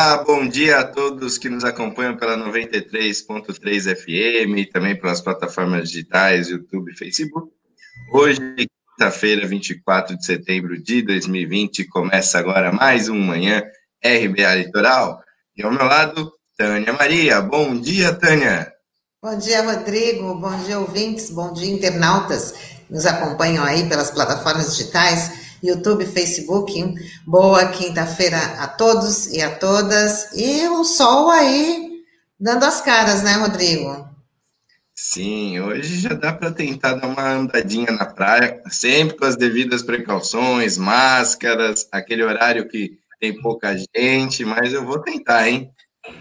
Olá, bom dia a todos que nos acompanham pela 93.3 FM e também pelas plataformas digitais, YouTube e Facebook. Hoje, quinta-feira, 24 de setembro de 2020, começa agora mais um Manhã RBA Litoral. E ao meu lado, Tânia Maria. Bom dia, Tânia. Bom dia, Rodrigo. Bom dia, ouvintes. Bom dia, internautas que nos acompanham aí pelas plataformas digitais, YouTube, Facebook. Boa quinta-feira a todos e a todas. E o sol aí dando as caras, né, Rodrigo? Sim, hoje já dá para tentar dar uma andadinha na praia, sempre com as devidas precauções, máscaras, aquele horário que tem pouca gente, mas eu vou tentar, hein?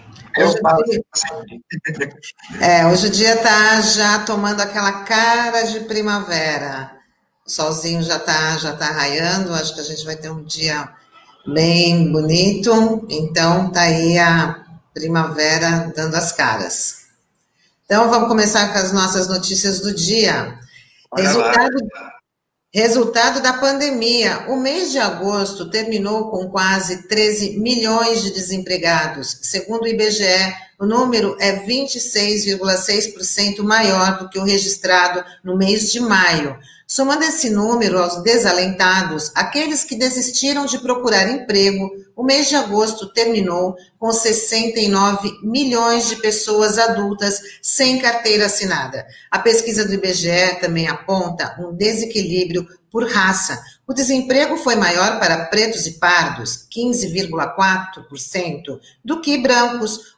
Hoje o dia tá já tomando aquela cara de primavera. O solzinho já tá raiando, acho que a gente vai ter um dia bem bonito, então tá aí a primavera dando as caras. Então vamos começar com as nossas notícias do dia. Resultado da pandemia. O mês de agosto terminou com quase 13 milhões de desempregados. Segundo o IBGE, o número é 26,6% maior do que o registrado no mês de maio. Somando esse número aos desalentados, aqueles que desistiram de procurar emprego, o mês de agosto terminou com 69 milhões de pessoas adultas sem carteira assinada. A pesquisa do IBGE também aponta um desequilíbrio por raça. O desemprego foi maior para pretos e pardos, 15,4%, do que brancos,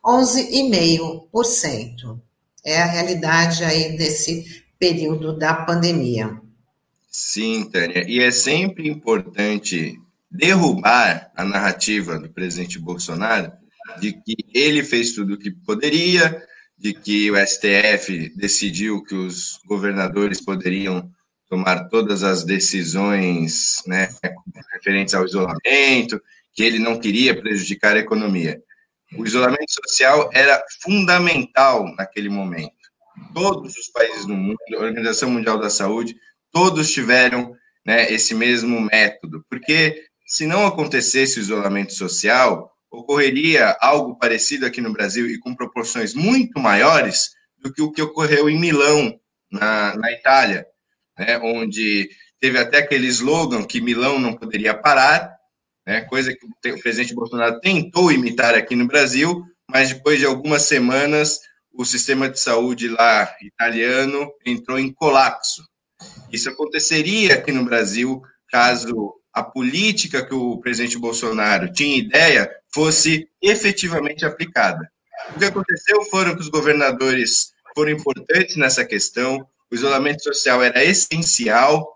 11,5%. É a realidade aí desse período da pandemia. Sim, Tânia, e é sempre importante derrubar a narrativa do presidente Bolsonaro de que ele fez tudo o que poderia, de que o STF decidiu que os governadores poderiam tomar todas as decisões, né, referentes ao isolamento, que ele não queria prejudicar a economia. O isolamento social era fundamental naquele momento. Todos os países do mundo, a Organização Mundial da Saúde, todos tiveram, né, esse mesmo método, porque se não acontecesse o isolamento social, ocorreria algo parecido aqui no Brasil e com proporções muito maiores do que o que ocorreu em Milão, na Itália, né, onde teve até aquele slogan que Milão não poderia parar, né, coisa que o presidente Bolsonaro tentou imitar aqui no Brasil, mas depois de algumas semanas o sistema de saúde lá italiano entrou em colapso. Isso aconteceria aqui no Brasil caso a política que o presidente Bolsonaro tinha ideia fosse efetivamente aplicada. O que aconteceu foram que os governadores foram importantes nessa questão, o isolamento social era essencial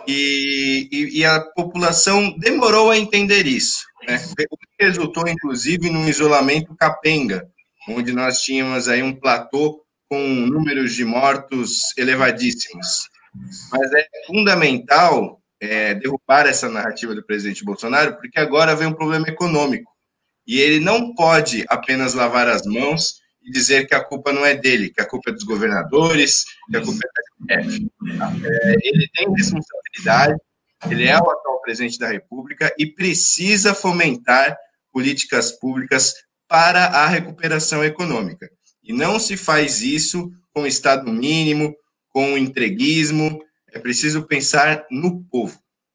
e a população demorou a entender isso, né? O que resultou, inclusive, num isolamento capenga, onde nós tínhamos aí um platô com números de mortos elevadíssimos. Mas é fundamental derrubar essa narrativa do presidente Bolsonaro, porque agora vem um problema econômico. E ele não pode apenas lavar as mãos e dizer que a culpa não é dele, que a culpa é dos governadores, que a culpa é da STF. Ele tem responsabilidade, ele é o atual presidente da República e precisa fomentar políticas públicas para a recuperação econômica. E não se faz isso com o Estado mínimo, com o entreguismo, é preciso pensar no povo.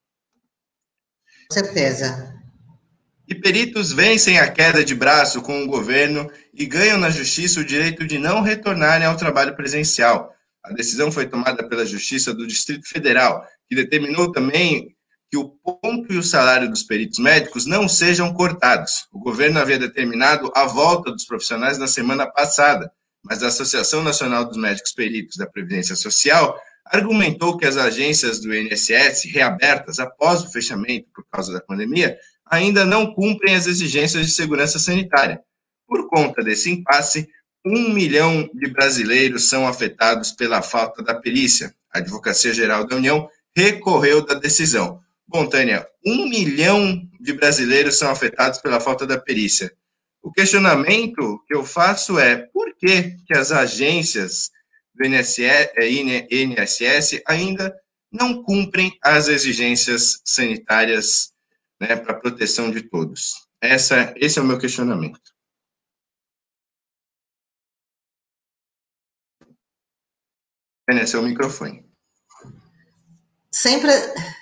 Com certeza. E peritos vencem a queda de braço com o governo e ganham na justiça o direito de não retornarem ao trabalho presencial. A decisão foi tomada pela Justiça do Distrito Federal, que determinou também que o ponto e o salário dos peritos médicos não sejam cortados. O governo havia determinado a volta dos profissionais na semana passada, mas a Associação Nacional dos Médicos Peritos da Previdência Social argumentou que as agências do INSS, reabertas após o fechamento por causa da pandemia, ainda não cumprem as exigências de segurança sanitária. Por conta desse impasse, 1 milhão de brasileiros são afetados pela falta da perícia. A Advocacia Geral da União recorreu da decisão. Bom, Tânia, 1 milhão de brasileiros são afetados pela falta da perícia. O questionamento que eu faço é por que as agências do INSS ainda não cumprem as exigências sanitárias, né, para a proteção de todos. Esse é o meu questionamento. Tânia, seu microfone. Sempre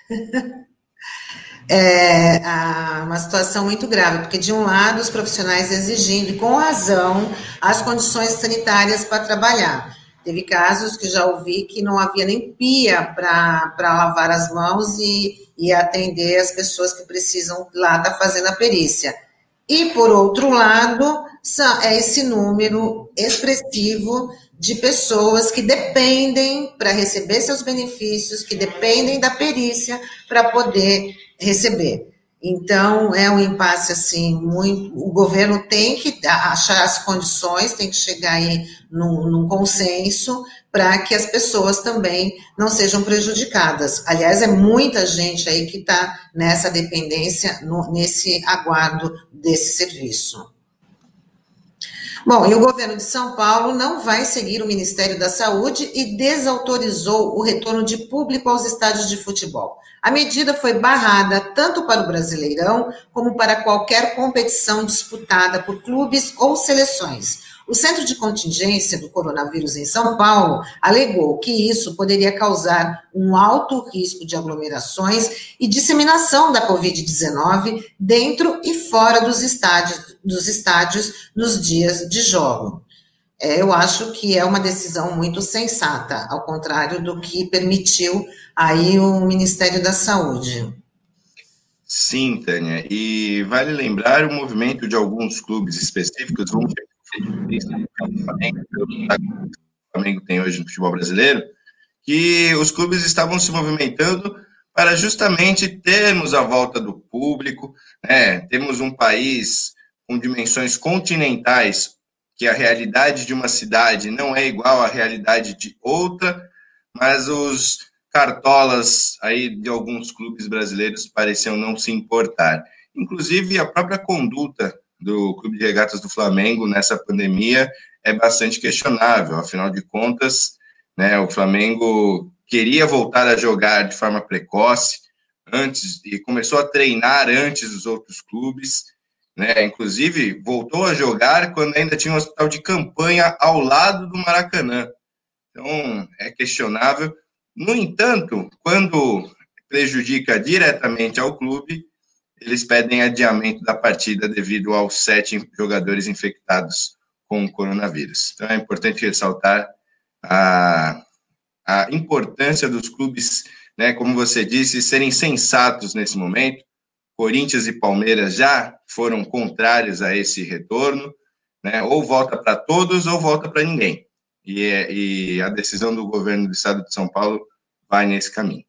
uma situação muito grave, porque de um lado os profissionais exigindo, e com razão, as condições sanitárias para trabalhar. Teve casos que já ouvi que não havia nem pia para lavar as mãos e atender as pessoas que precisam lá estar fazendo a perícia. E, por outro lado, é esse número expressivo de pessoas que dependem para receber seus benefícios, que dependem da perícia para poder receber. Então, é um impasse, assim, muito... O governo tem que achar as condições, tem que chegar aí num consenso para que as pessoas também não sejam prejudicadas. Aliás, é muita gente aí que está nessa dependência, nesse aguardo desse serviço. Bom, e o governo de São Paulo não vai seguir o Ministério da Saúde e desautorizou o retorno de público aos estádios de futebol. A medida foi barrada tanto para o Brasileirão como para qualquer competição disputada por clubes ou seleções. O Centro de Contingência do Coronavírus em São Paulo alegou que isso poderia causar um alto risco de aglomerações e disseminação da Covid-19 dentro e fora dos estádios nos dias de jogo. Eu acho que é uma decisão muito sensata, ao contrário do que permitiu aí o Ministério da Saúde. Sim, Tânia, e vale lembrar o movimento de alguns clubes específicos, o Flamengo tem hoje no futebol brasileiro, que os clubes estavam se movimentando para justamente termos a volta do público, né? Temos um país com dimensões continentais, que a realidade de uma cidade não é igual à realidade de outra, mas os cartolas aí de alguns clubes brasileiros pareciam não se importar. Inclusive, a própria conduta do Clube de Regatas do Flamengo nessa pandemia é bastante questionável. Afinal de contas, né, o Flamengo queria voltar a jogar de forma precoce antes e começou a treinar antes dos outros clubes, né? Inclusive voltou a jogar quando ainda tinha um hospital de campanha ao lado do Maracanã. Então é questionável. No entanto, quando prejudica diretamente ao clube, eles pedem adiamento da partida devido aos 7 jogadores infectados com o coronavírus. Então é importante ressaltar a importância dos clubes, né, como você disse, serem sensatos nesse momento. Corinthians e Palmeiras já foram contrários a esse retorno, né, ou volta para todos ou volta para ninguém. E a decisão do governo do estado de São Paulo vai nesse caminho.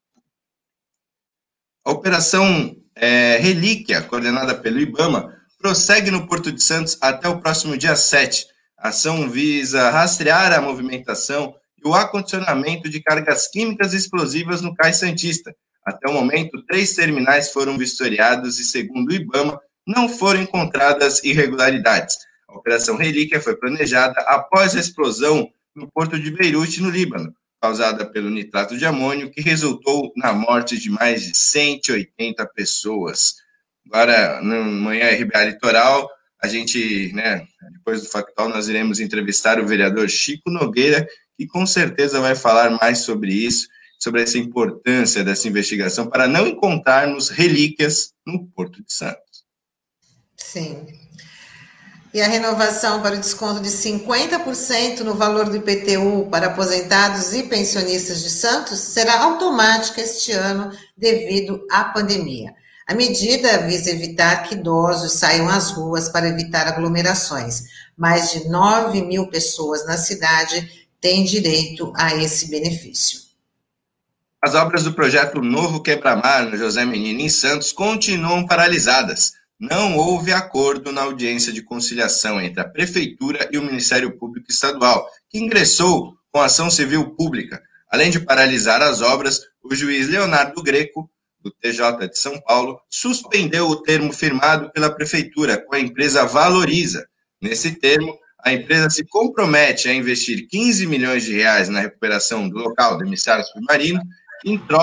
A operação Relíquia, coordenada pelo IBAMA, prossegue no Porto de Santos até o próximo dia 7. A ação visa rastrear a movimentação e o acondicionamento de cargas químicas explosivas no Cais Santista. Até o momento, 3 terminais foram vistoriados e, segundo o IBAMA, não foram encontradas irregularidades. A Operação Relíquia foi planejada após a explosão no Porto de Beirute, no Líbano, causada pelo nitrato de amônio, que resultou na morte de mais de 180 pessoas. Agora, no Manhã RBA Litoral, a gente, né, depois do Factual, nós iremos entrevistar o vereador Chico Nogueira, que com certeza vai falar mais sobre isso, sobre essa importância dessa investigação para não encontrarmos relíquias no Porto de Santos. Sim. E a renovação para o desconto de 50% no valor do IPTU para aposentados e pensionistas de Santos será automática este ano devido à pandemia. A medida visa evitar que idosos saiam às ruas para evitar aglomerações. Mais de 9 mil pessoas na cidade têm direito a esse benefício. As obras do projeto Novo Quebra-Mar, no José Menino, em Santos, continuam paralisadas. Não houve acordo na audiência de conciliação entre a Prefeitura e o Ministério Público Estadual, que ingressou com ação civil pública. Além de paralisar as obras, o juiz Leonardo Greco, do TJ de São Paulo, suspendeu o termo firmado pela Prefeitura com a empresa Valoriza. Nesse termo, a empresa se compromete a investir 15 milhões de reais na recuperação do local do emissário submarino, em troca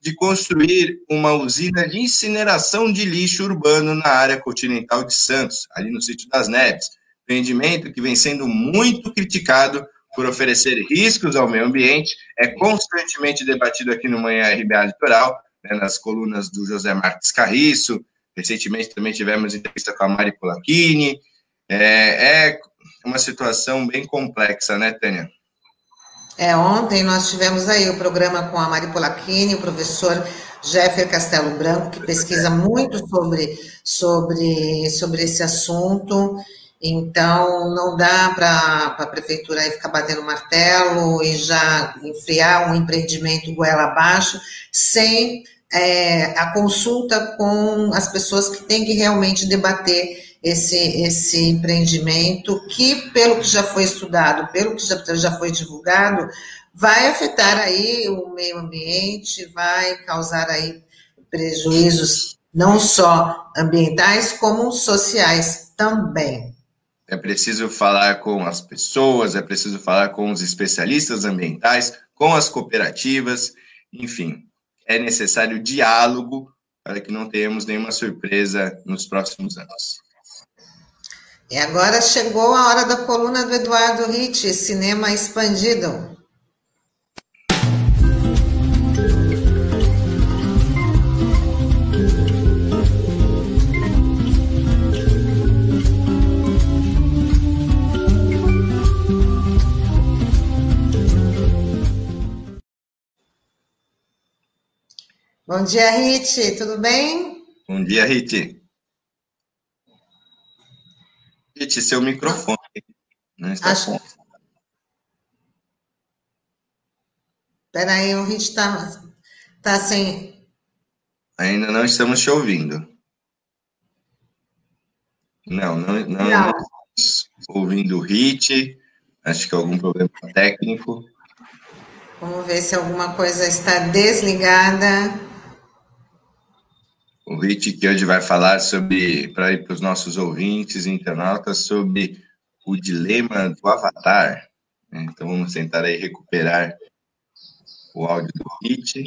de construir uma usina de incineração de lixo urbano na área continental de Santos, ali no Sítio das Neves. Empreendimento que vem sendo muito criticado por oferecer riscos ao meio ambiente, é constantemente debatido aqui no Manhã RBA Litoral, né, nas colunas do José Marques Carriço. Recentemente também tivemos entrevista com a Mari Polacchini. É uma situação bem complexa, né, Tânia? Ontem nós tivemos aí o programa com a Mari Polacchini, o professor Jeffer Castelo Branco, que pesquisa muito sobre esse assunto. Então, não dá para a prefeitura aí ficar batendo martelo e já enfiar um empreendimento goela abaixo, sem a consulta com as pessoas que têm que realmente debater esse empreendimento, que, pelo que já foi estudado, pelo que já foi divulgado, vai afetar aí o meio ambiente, vai causar aí prejuízos não só ambientais, como sociais também. É preciso falar com as pessoas, é preciso falar com os especialistas ambientais, com as cooperativas, enfim, é necessário diálogo para que não tenhamos nenhuma surpresa nos próximos anos. E agora chegou a hora da coluna do Eduardo Ritt, Cinema Expandido. Bom dia, Ritt, tudo bem? Bom dia, Ritt. Ritt, seu microfone não está com. Espera aí, o Ritt tá sem... Ainda não estamos te ouvindo. Não estamos ouvindo o Ritt. Acho que é algum problema técnico. Vamos ver se alguma coisa está desligada. O Ritt que hoje vai falar para ir para os nossos ouvintes e internautas, sobre o dilema do Avatar. Então, vamos tentar aí recuperar o áudio do Ritt.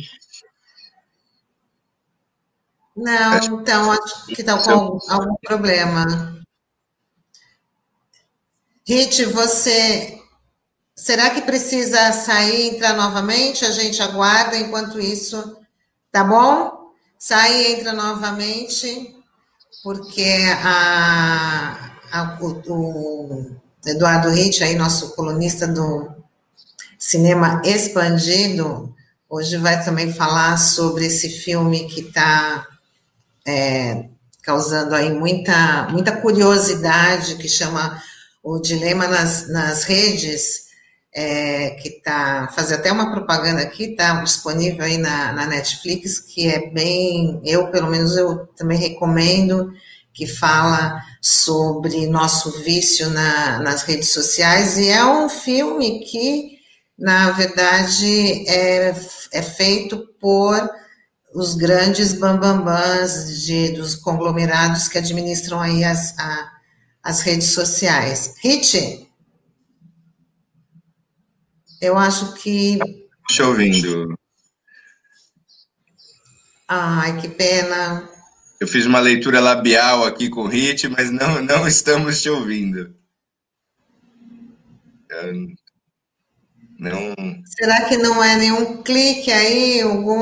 Não, então, acho que está com algum problema. Ritt, será que precisa sair e entrar novamente? A gente aguarda enquanto isso, tá bom? Sai e entra novamente, porque o Eduardo Ritt, aí, nosso colunista do Cinema Expandido, hoje vai também falar sobre esse filme que está causando aí muita curiosidade, que chama O Dilema nas Redes, que fazer até uma propaganda aqui, está disponível aí na Netflix, que é bem, pelo menos eu também recomendo, que fala sobre nosso vício nas redes sociais, e é um filme que, na verdade, é feito por os grandes bambambãs dos conglomerados que administram aí as redes sociais. Ritt, eu acho que... Estou te ouvindo. Ai, que pena. Eu fiz uma leitura labial aqui com o Ritt, mas não estamos te ouvindo. Não... Será que não é nenhum clique aí,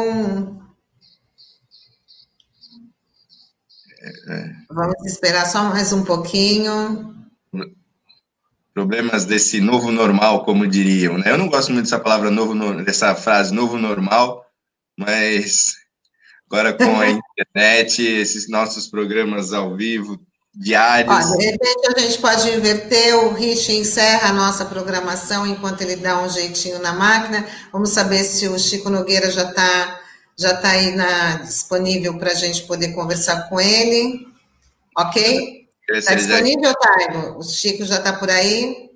Vamos esperar só mais um pouquinho. Problemas desse novo normal, como diriam, né? Eu não gosto muito dessa palavra dessa frase novo normal, mas agora com a internet, esses nossos programas ao vivo, diários... De repente a gente pode inverter, o Ritt encerra a nossa programação enquanto ele dá um jeitinho na máquina. Vamos saber se o Chico Nogueira já tá aí disponível para a gente poder conversar com ele. Ok? Está disponível, Taigo? O Chico já está por aí?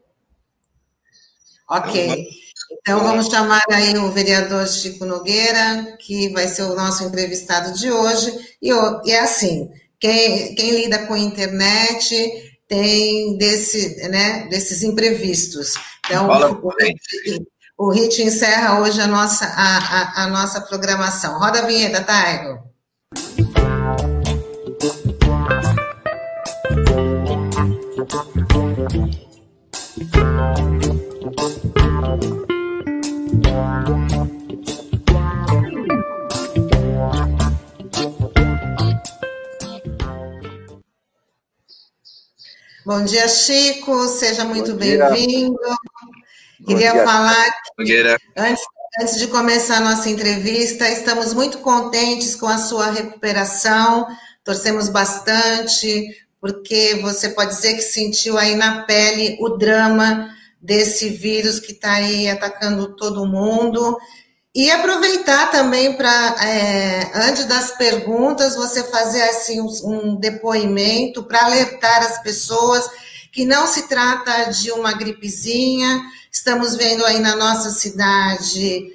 Ok. Então, vamos chamar aí o vereador Chico Nogueira, que vai ser o nosso entrevistado de hoje. E é assim, quem lida com internet tem desses imprevistos. Então, O Hit encerra hoje a nossa programação. Roda a vinheta, Taigo. Bom dia, Chico. Seja muito bem-vindo. Queria falar que, antes de começar a nossa entrevista, estamos muito contentes com a sua recuperação, torcemos bastante, porque você pode dizer que sentiu aí na pele o drama desse vírus que está aí atacando todo mundo. E aproveitar também para, antes das perguntas, você fazer assim, um depoimento para alertar as pessoas que não se trata de uma gripezinha. Estamos vendo aí na nossa cidade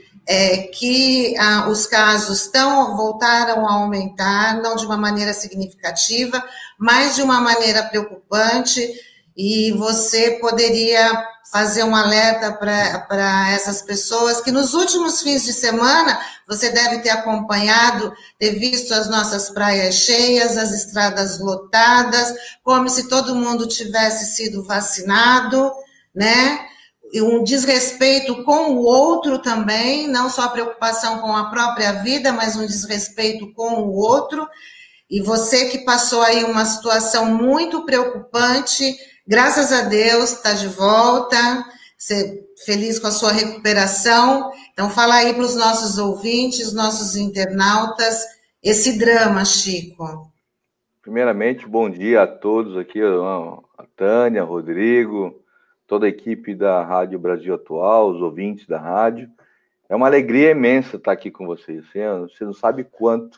que os casos voltaram a aumentar, não de uma maneira significativa, mas de uma maneira preocupante, e você poderia fazer um alerta para essas pessoas que nos últimos fins de semana você deve ter acompanhado, ter visto as nossas praias cheias, as estradas lotadas, como se todo mundo tivesse sido vacinado, né? E um desrespeito com o outro também, não só a preocupação com a própria vida, mas um desrespeito com o outro. E você que passou aí uma situação muito preocupante, graças a Deus, está de volta, feliz com a sua recuperação. Então, fala aí para os nossos ouvintes, nossos internautas, esse drama, Chico. Primeiramente, bom dia a todos aqui, a Tânia, Rodrigo, toda a equipe da Rádio Brasil Atual, os ouvintes da rádio. É uma alegria imensa estar aqui com vocês. Você não sabe quanto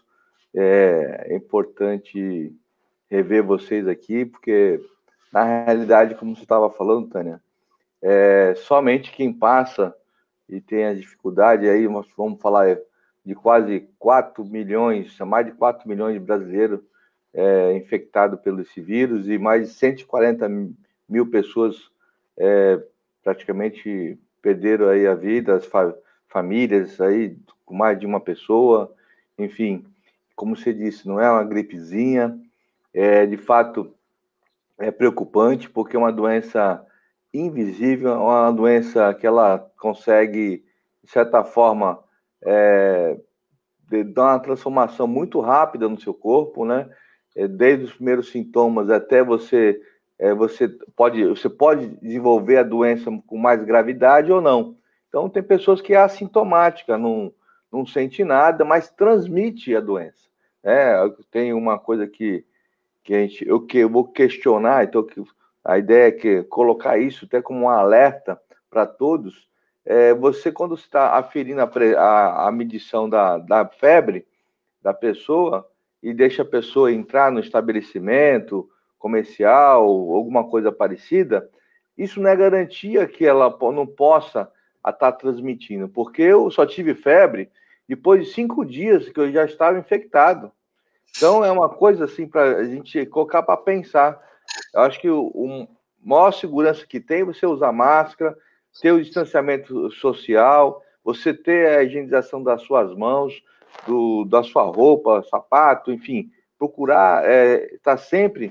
é importante rever vocês aqui, porque, na realidade, como você estava falando, Tânia, somente quem passa e tem a dificuldade, aí nós vamos falar de quase 4 milhões, mais de 4 milhões de brasileiros infectados pelo esse vírus, e mais de 140 mil pessoas praticamente perderam aí a vida, as famílias aí com mais de uma pessoa, enfim, como você disse, não é uma gripezinha, de fato é preocupante, porque é uma doença invisível, é uma doença que ela consegue, de certa forma, dar uma transformação muito rápida no seu corpo, né? Desde os primeiros sintomas até você pode desenvolver a doença com mais gravidade ou não. Então, tem pessoas que é assintomática, não sente nada, mas transmite a doença. Tem uma coisa que eu vou questionar, então a ideia é colocar isso até como um alerta para todos. Você, quando está aferindo a medição da febre da pessoa e deixa a pessoa entrar no estabelecimento comercial, alguma coisa parecida, isso não é garantia que ela não possa estar transmitindo, porque eu só tive febre depois de 5 dias que eu já estava infectado. Então, é uma coisa assim para a gente colocar para pensar. Eu acho que a maior segurança que tem é você usar máscara, ter o distanciamento social, você ter a higienização das suas mãos, da sua roupa, sapato, enfim, procurar estar sempre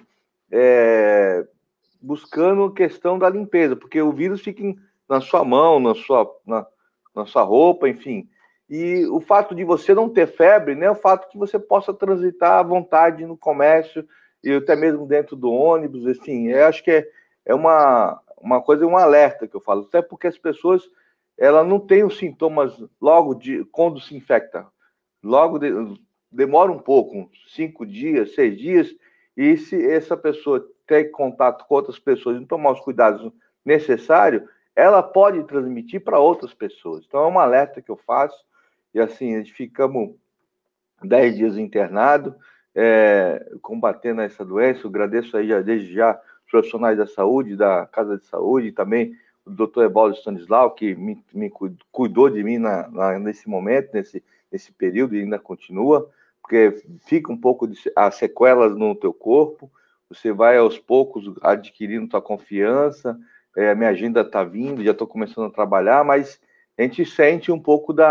buscando a questão da limpeza, porque o vírus fica na sua mão, na sua roupa, enfim. E o fato de você não ter febre, né, é o fato que você possa transitar à vontade no comércio e até mesmo dentro do ônibus, assim, eu acho que é uma coisa, um alerta que eu falo, até porque as pessoas, ela não têm os sintomas logo quando se infecta, demora um pouco, 5 dias, 6 dias, e se essa pessoa ter contato com outras pessoas e não tomar os cuidados necessários, ela pode transmitir para outras pessoas. Então é um alerta que eu faço, e assim, a gente ficamos 10 dias internados, combatendo essa doença. Eu agradeço aí desde já os profissionais da saúde, da Casa de Saúde, e também o doutor Evaldo Stanislau, que me cuidou de mim nesse momento, nesse período, e ainda continua, porque fica um pouco as sequelas no teu corpo, você vai aos poucos adquirindo tua confiança, minha agenda está vindo, já estou começando a trabalhar, mas a gente sente um pouco de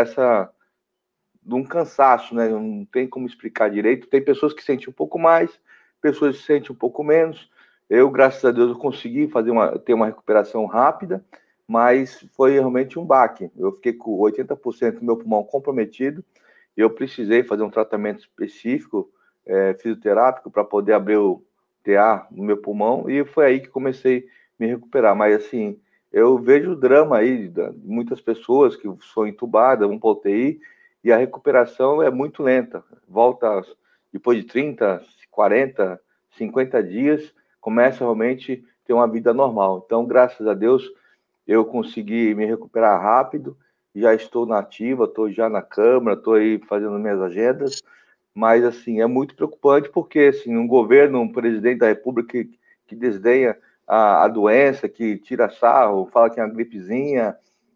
um cansaço, né? Não tem como explicar direito. Tem pessoas que sentem um pouco mais, pessoas que sentem um pouco menos. Eu, graças a Deus, eu consegui ter uma recuperação rápida, mas foi realmente um baque. Eu fiquei com 80% do meu pulmão comprometido e eu precisei fazer um tratamento específico, fisioterápico, para poder abrir o TA no meu pulmão, e foi aí que comecei a me recuperar. Mas, assim, eu vejo o drama aí de muitas pessoas que são entubadas, vão para UTI, e a recuperação é muito lenta. Volta depois de 30, 40, 50 dias, começa realmente a ter uma vida normal. Então, graças a Deus, eu consegui me recuperar rápido, já estou na ativa, estou já na Câmara, estou aí fazendo minhas agendas, mas, assim, é muito preocupante porque, assim, um governo, um presidente da República que desdenha a doença, que tira sarro, fala que é uma gripezinha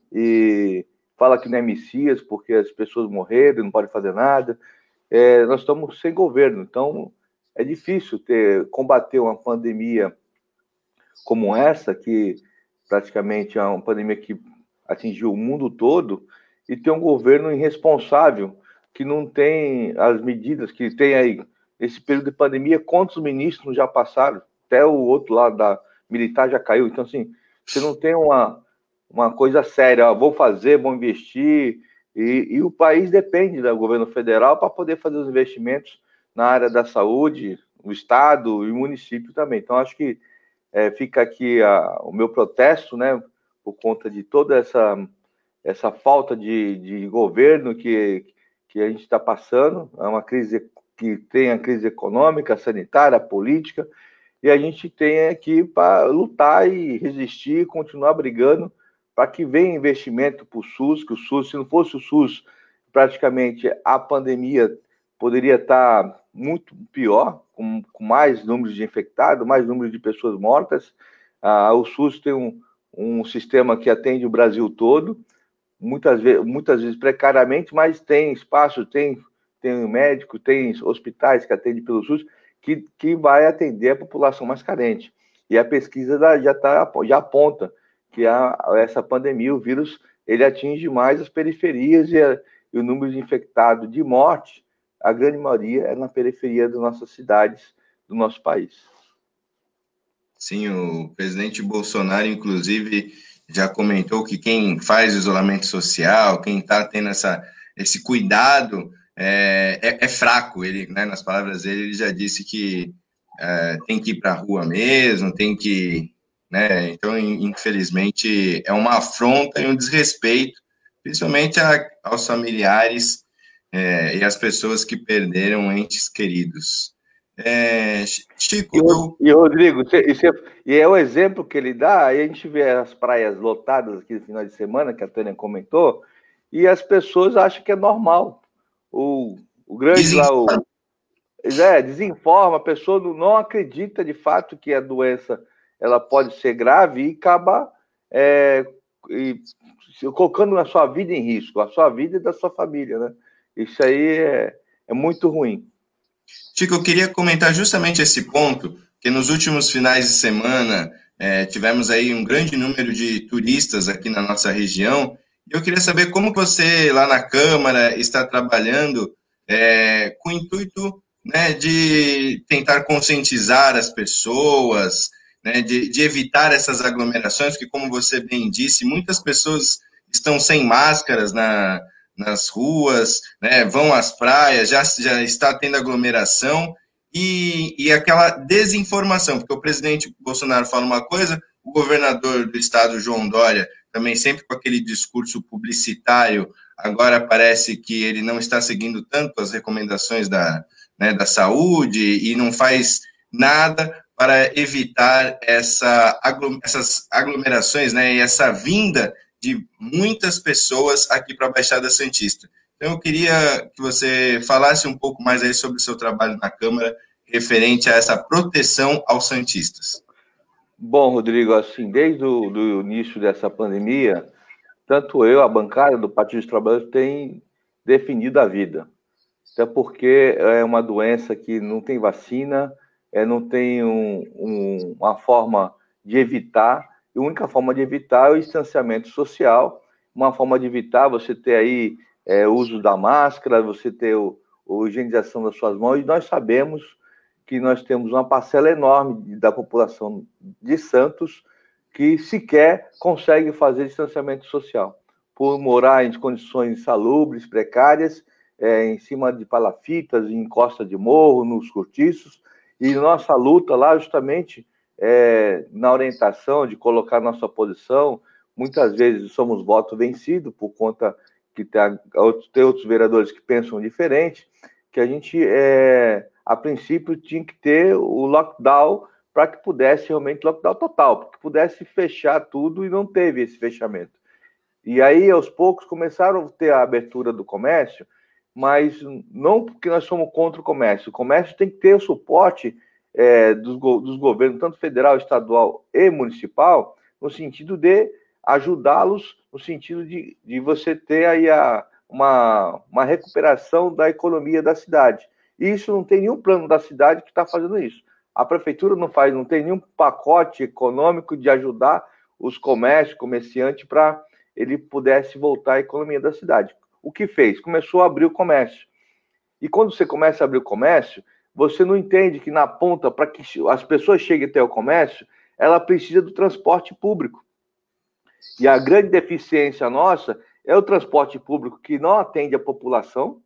e fala que não é Messias porque as pessoas morreram, não pode fazer nada. Nós estamos sem governo, então é difícil combater uma pandemia como essa, que praticamente é uma pandemia que atingiu o mundo todo, e ter um governo irresponsável, que não tem as medidas que tem aí. Nesse período de pandemia, quantos ministros já passaram? Até o outro lado militar já caiu. Então, assim, você não tem uma coisa séria, ó, vou fazer, vou investir, e o país depende do governo federal para poder fazer os investimentos na área da saúde, o estado e o município também. Então, acho que fica aqui o meu protesto, né, por conta de toda essa falta de governo que a gente está passando. É uma crise que tem a crise econômica, sanitária, política, e a gente tem aqui para lutar e resistir, continuar brigando para que venha investimento para o SUS, que o SUS, se não fosse o SUS, praticamente a pandemia poderia estar muito pior, com mais números de infectados, mais números de pessoas mortas. O SUS tem um sistema que atende o Brasil todo, muitas vezes precariamente, mas tem espaço, tem médico, tem hospitais que atendem pelo SUS, que vai atender a população mais carente. E a pesquisa já aponta que essa pandemia, o vírus, ele atinge mais as periferias e o número de infectados, de morte, a grande maioria é na periferia das nossas cidades, do nosso país. Sim, o presidente Bolsonaro, inclusive, já comentou que quem faz isolamento social, quem está tendo esse cuidado, é fraco. Ele, né, nas palavras dele, ele já disse que tem que ir para a rua mesmo, tem que... Né, então, infelizmente, é uma afronta e um desrespeito, principalmente aos familiares e às pessoas que perderam entes queridos. Chico, e Rodrigo, e é o exemplo que ele dá, aí a gente vê as praias lotadas aqui no final de semana, que a Tânia comentou, e as pessoas acham que é normal. O grande lá, desinforma, a pessoa não acredita de fato que a doença ela pode ser grave e acaba colocando a sua vida em risco, a sua vida e da sua família, né? Isso aí é muito ruim. Chico, eu queria comentar justamente esse ponto, que nos últimos finais de semana tivemos aí um grande número de turistas aqui na nossa região, e eu queria saber como você, lá na Câmara, está trabalhando com o intuito, né, de tentar conscientizar as pessoas, né, de evitar essas aglomerações, porque, como você bem disse, muitas pessoas estão sem máscaras nas ruas, né, vão às praias, já está tendo aglomeração e aquela desinformação, porque o presidente Bolsonaro fala uma coisa, o governador do estado, João Dória, também sempre com aquele discurso publicitário, agora parece que ele não está seguindo tanto as recomendações da saúde e não faz nada para evitar essas aglomerações, né, e essa vinda de muitas pessoas aqui para a Baixada Santista. Então, eu queria que você falasse um pouco mais aí sobre o seu trabalho na Câmara, referente a essa proteção aos santistas. Bom, Rodrigo, assim, desde o início dessa pandemia, tanto eu, a bancada do Partido dos Trabalhadores, tem defendido a vida. Até porque é uma doença que não tem vacina, não tem uma forma de evitar, e a única forma de evitar é o distanciamento social uma forma de evitar você ter aí o uso da máscara, você ter a higienização das suas mãos, e nós sabemos que nós temos uma parcela enorme da população de Santos que sequer consegue fazer distanciamento social, por morar em condições insalubres, precárias, em cima de palafitas, em costa de morro, nos cortiços, e nossa luta lá justamente na orientação de colocar nossa posição, muitas vezes somos voto vencido por conta que tem outros vereadores que pensam diferente, que a gente, a princípio, tinha que ter o lockdown para que pudesse realmente lockdown total, para que pudesse fechar tudo, e não teve esse fechamento. E aí, aos poucos, começaram a ter a abertura do comércio, mas não porque nós somos contra o comércio tem que ter o suporte dos governos, tanto federal, estadual e municipal, no sentido de ajudá-los, no sentido de você ter aí uma recuperação da economia da cidade. E isso não tem nenhum plano da cidade que está fazendo isso. A prefeitura não tem nenhum pacote econômico de ajudar os comerciantes para ele pudesse voltar à economia da cidade. O que fez? Começou a abrir o comércio. E quando você começa a abrir o comércio, você não entende que na ponta, para que as pessoas cheguem até o comércio, ela precisa do transporte público. E a grande deficiência nossa é o transporte público que não atende a população,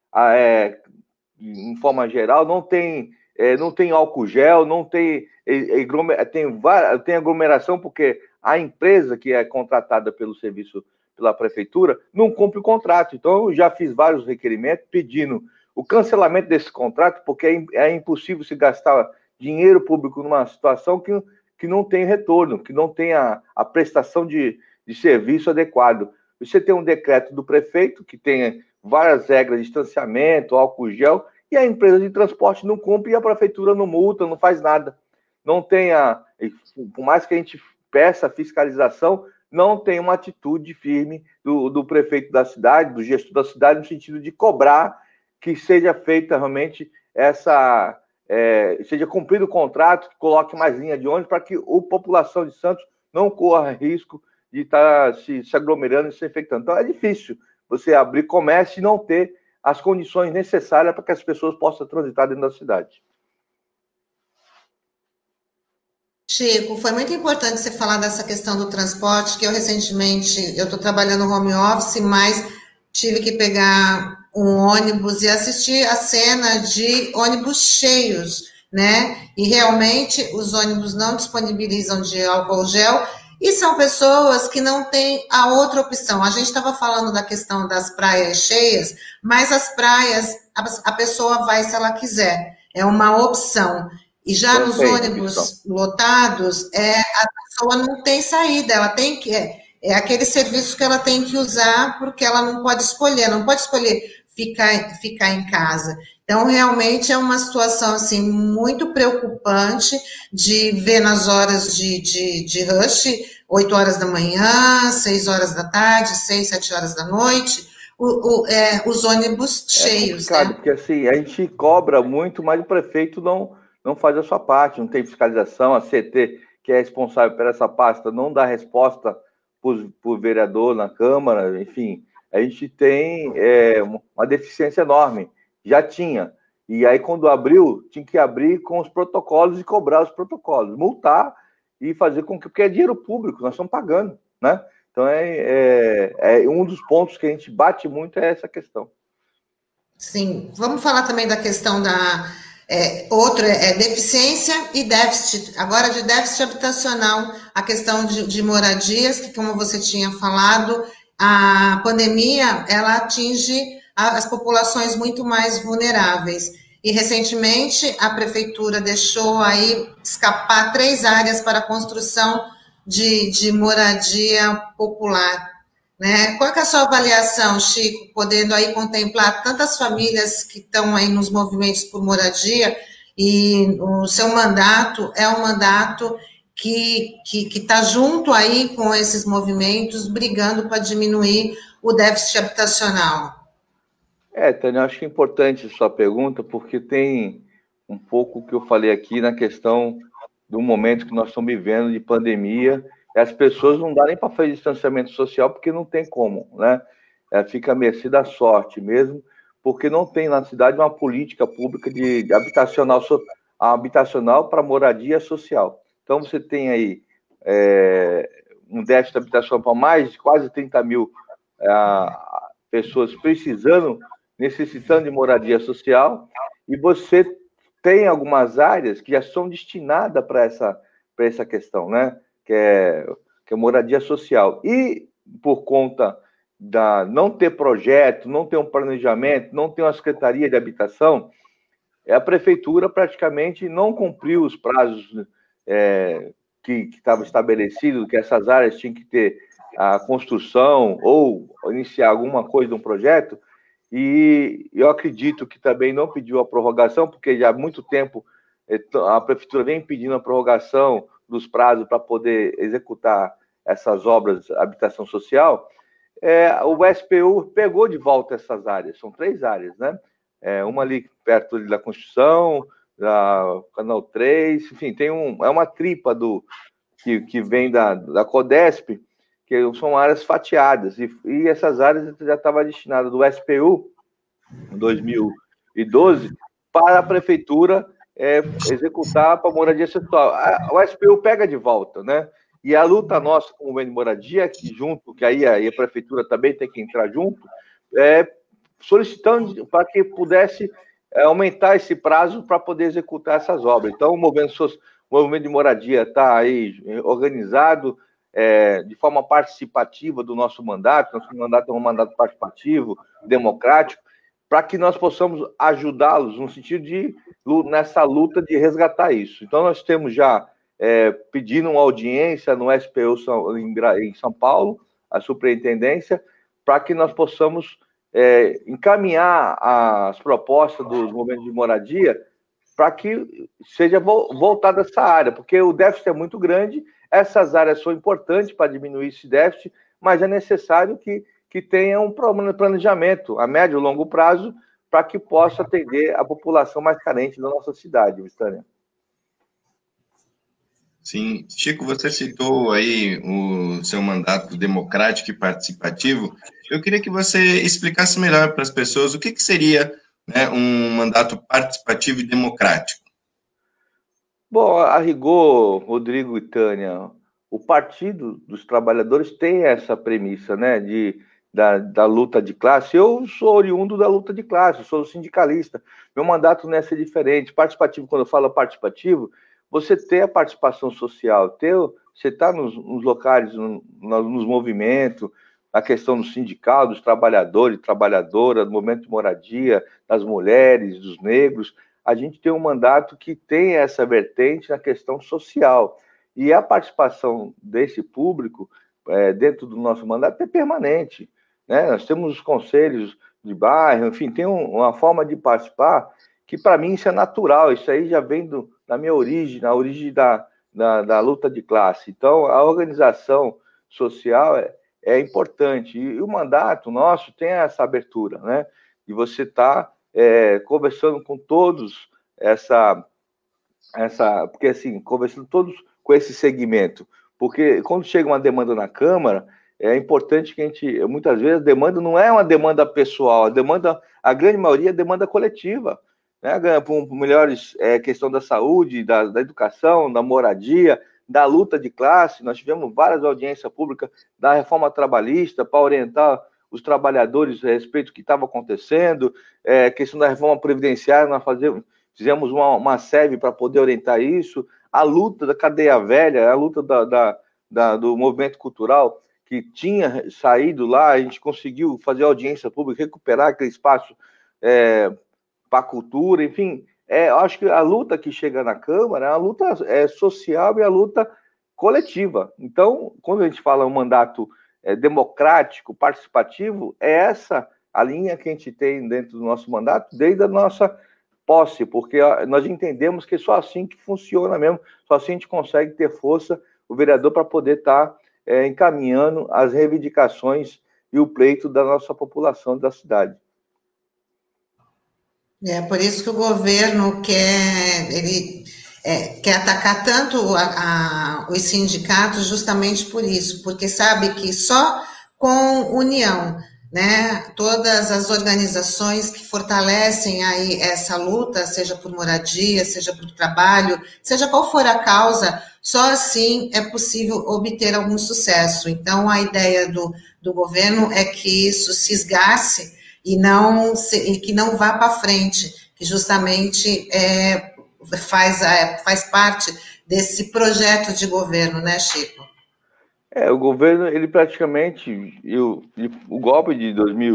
em forma geral, não tem álcool gel, não tem aglomeração, porque a empresa que é contratada pelo serviço pela prefeitura não cumpre o contrato. Então, eu já fiz vários requerimentos pedindo o cancelamento desse contrato, porque é impossível se gastar dinheiro público numa situação que não tem retorno, que não tem a prestação de serviço adequado. Você tem um decreto do prefeito que tem várias regras de distanciamento, álcool gel, e a empresa de transporte não cumpre, e a prefeitura não multa, não faz nada. Não tem por mais que a gente peça fiscalização, não tem uma atitude firme do prefeito da cidade, do gestor da cidade, no sentido de cobrar que seja feita realmente seja cumprido o contrato, que coloque mais linha de ônibus para que a população de Santos não corra risco de estar se aglomerando e se infectando. Então, é difícil você abrir comércio e não ter as condições necessárias para que as pessoas possam transitar dentro da cidade. Chico, foi muito importante você falar dessa questão do transporte, que eu recentemente, eu estou trabalhando no home office, mas tive que pegar um ônibus e assistir a cena de ônibus cheios, né? E realmente os ônibus não disponibilizam de álcool gel, e são pessoas que não têm a outra opção. A gente estava falando da questão das praias cheias, mas as praias, a pessoa vai se ela quiser, é uma opção. E já nos ônibus lotados, a pessoa não tem saída, ela tem que... É aquele serviço que ela tem que usar, porque ela não pode escolher ficar em casa. Então, realmente é uma situação assim, muito preocupante de ver nas horas de rush, 8 horas da manhã, 6 horas da tarde, 6, 7 horas da noite, os ônibus cheios. É complicado, né? Porque assim, a gente cobra muito, mas o prefeito não faz a sua parte, não tem fiscalização, a CT, que é responsável por essa pasta, não dá resposta por vereador na Câmara, enfim, a gente tem uma deficiência enorme, já tinha, e aí quando abriu, tinha que abrir com os protocolos e cobrar os protocolos, multar e fazer com que, porque é dinheiro público, nós estamos pagando, né? Então um dos pontos que a gente bate muito é essa questão. Sim, vamos falar também da questão da... deficiência e déficit, agora de déficit habitacional, a questão de moradias, que como você tinha falado, a pandemia, ela atinge as populações muito mais vulneráveis, e recentemente a prefeitura deixou aí escapar 3 áreas para a construção de moradia popular, né? Qual é a sua avaliação, Chico, podendo aí contemplar tantas famílias que estão aí nos movimentos por moradia, e o seu mandato é um mandato que está junto aí com esses movimentos, brigando para diminuir o déficit habitacional? Tânia, acho que é importante a sua pergunta, porque tem um pouco o que eu falei aqui na questão do momento que nós estamos vivendo de pandemia. E as pessoas não dá nem para fazer distanciamento social, porque não tem como, né? Fica à mercê da sorte mesmo, porque não tem na cidade uma política pública de habitacional para moradia social. Então, você tem aí um déficit de habitação para mais de quase 30 mil pessoas necessitando de moradia social, e você tem algumas áreas que já são destinadas para essa questão, né? Que é moradia social. E por conta não ter projeto, não ter um planejamento, não ter uma secretaria de habitação, a prefeitura praticamente não cumpriu os prazos que estavam estabelecidos, que essas áreas tinham que ter a construção ou iniciar alguma coisa de um projeto, e eu acredito que também não pediu a prorrogação, porque já há muito tempo a prefeitura vem pedindo a prorrogação dos prazos para poder executar essas obras de habitação social. O SPU pegou de volta essas áreas, são 3 áreas, né? Uma ali perto da Constituição, da Canal 3, enfim, tem uma tripa que vem da Codesp, que são áreas fatiadas, e essas áreas já estavam destinadas do SPU, em 2012, para a prefeitura executar para moradia social. O SPU pega de volta, né? E a luta nossa com o governo de moradia, que aí a prefeitura também tem que entrar junto, solicitando para que pudesse aumentar esse prazo para poder executar essas obras. Então, o movimento de moradia está aí organizado de forma participativa do nosso mandato. Nosso mandato é um mandato participativo, democrático, para que nós possamos ajudá-los no sentido nessa luta de resgatar isso. Então, nós temos já pedindo uma audiência no SPU em São Paulo, a superintendência, para que nós possamos encaminhar as propostas dos movimentos de moradia para que seja voltada essa área, porque o déficit é muito grande, essas áreas são importantes para diminuir esse déficit, mas é necessário que tenha um planejamento a médio e longo prazo para que possa atender a população mais carente da nossa cidade, Vistânia. Sim. Chico, você citou aí o seu mandato democrático e participativo. Eu queria que você explicasse melhor para as pessoas o que seria, né, um mandato participativo e democrático. Bom, a rigor, Rodrigo e Tânia, o Partido dos Trabalhadores tem essa premissa, né, da luta de classe. Eu sou oriundo da luta de classe, sou sindicalista. Meu mandato não é ser diferente. Participativo, quando eu falo participativo, você ter a participação social, você está nos locais, nos movimentos, a questão do sindical, dos trabalhadores e trabalhadoras, do movimento de moradia, das mulheres, dos negros. A gente tem um mandato que tem essa vertente na questão social. E a participação desse público dentro do nosso mandato é permanente, né? Nós temos os conselhos de bairro, enfim, tem uma forma de participar que, para mim, isso é natural. Isso aí já vem da minha origem, na origem da luta de classe. Então, a organização social é importante. E o mandato nosso tem essa abertura, né? E você está conversando com todos porque assim, conversando todos com esse segmento, porque quando chega uma demanda na Câmara, é importante que muitas vezes, a demanda não é uma demanda pessoal, a grande maioria é demanda coletiva, né? Por melhores questão da saúde, da educação, da moradia, da luta de classe. Nós tivemos várias audiências públicas da reforma trabalhista para orientar os trabalhadores a respeito do que estava acontecendo, questão da reforma previdenciária, nós fizemos uma SEV para poder orientar isso, a luta da cadeia velha, a luta do movimento cultural, que tinha saído lá, a gente conseguiu fazer audiência pública, recuperar aquele espaço para a cultura, enfim, eu acho que a luta que chega na Câmara é a luta social e a luta coletiva. Então, quando a gente fala um mandato democrático, participativo, é essa a linha que a gente tem dentro do nosso mandato, desde a nossa posse, porque nós entendemos que é só assim que funciona mesmo, só assim a gente consegue ter força, o vereador, para poder estar encaminhando as reivindicações e o pleito da nossa população da cidade. É por isso que o governo quer, ele quer atacar tanto os sindicatos justamente por isso, porque sabe que só com união, né, todas as organizações que fortalecem aí essa luta, seja por moradia, seja por trabalho, seja qual for a causa, só assim é possível obter algum sucesso. Então, a ideia do governo é que isso se esgace e que não vá para frente, que justamente faz parte desse projeto de governo, né, Chico? O governo, ele praticamente, o golpe de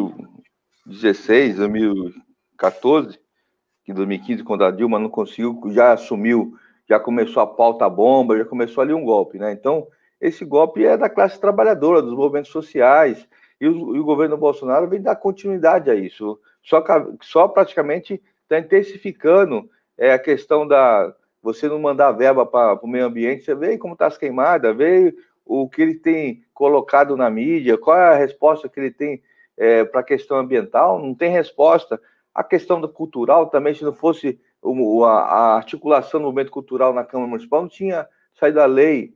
2016, 2014, que 2015, quando a Dilma não conseguiu, já assumiu, já começou a pauta bomba, já começou ali um golpe, né? Então, esse golpe é da classe trabalhadora, dos movimentos sociais, e o governo Bolsonaro vem dar continuidade a isso. Só praticamente está intensificando a questão da você não mandar verba para o meio ambiente, você vê como está as queimadas, vê o que ele tem colocado na mídia, qual é a resposta que ele tem para a questão ambiental, não tem resposta. A questão do cultural também, se não fosse a articulação do movimento cultural na Câmara Municipal, não tinha saído a lei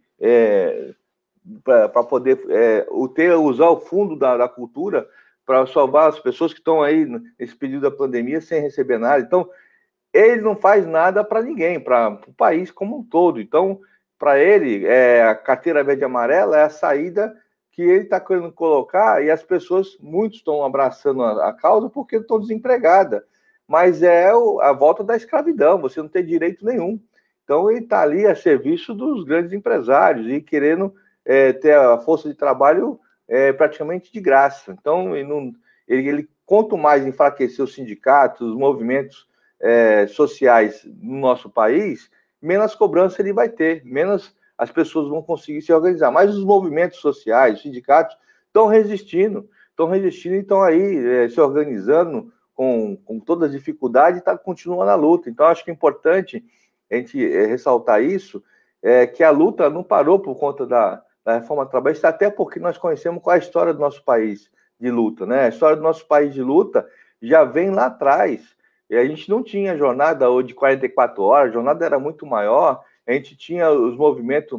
para poder usar o fundo da cultura para salvar as pessoas que estão aí nesse período da pandemia sem receber nada. Então, ele não faz nada para ninguém, para o país como um todo. Então, para ele, a carteira verde e amarela é a saída que ele está querendo colocar, e as pessoas, muitos estão abraçando a causa porque estão desempregadas, mas é a volta da escravidão, você não tem direito nenhum. Então, ele está ali a serviço dos grandes empresários e querendo ter a força de trabalho praticamente de graça. Então, ele quanto mais enfraquecer os sindicatos, os movimentos sociais no nosso país, menos cobrança ele vai ter, menos as pessoas vão conseguir se organizar. Mas os movimentos sociais, os sindicatos, estão resistindo e estão aí se organizando com todas as dificuldades e continuando a luta. Então, acho que é importante a gente ressaltar isso, que a luta não parou por conta da reforma trabalhista, até porque nós conhecemos qual é a história do nosso país de luta, né? A história do nosso país de luta já vem lá atrás. E a gente não tinha jornada de 44 horas, a jornada era muito maior, a gente tinha os movimentos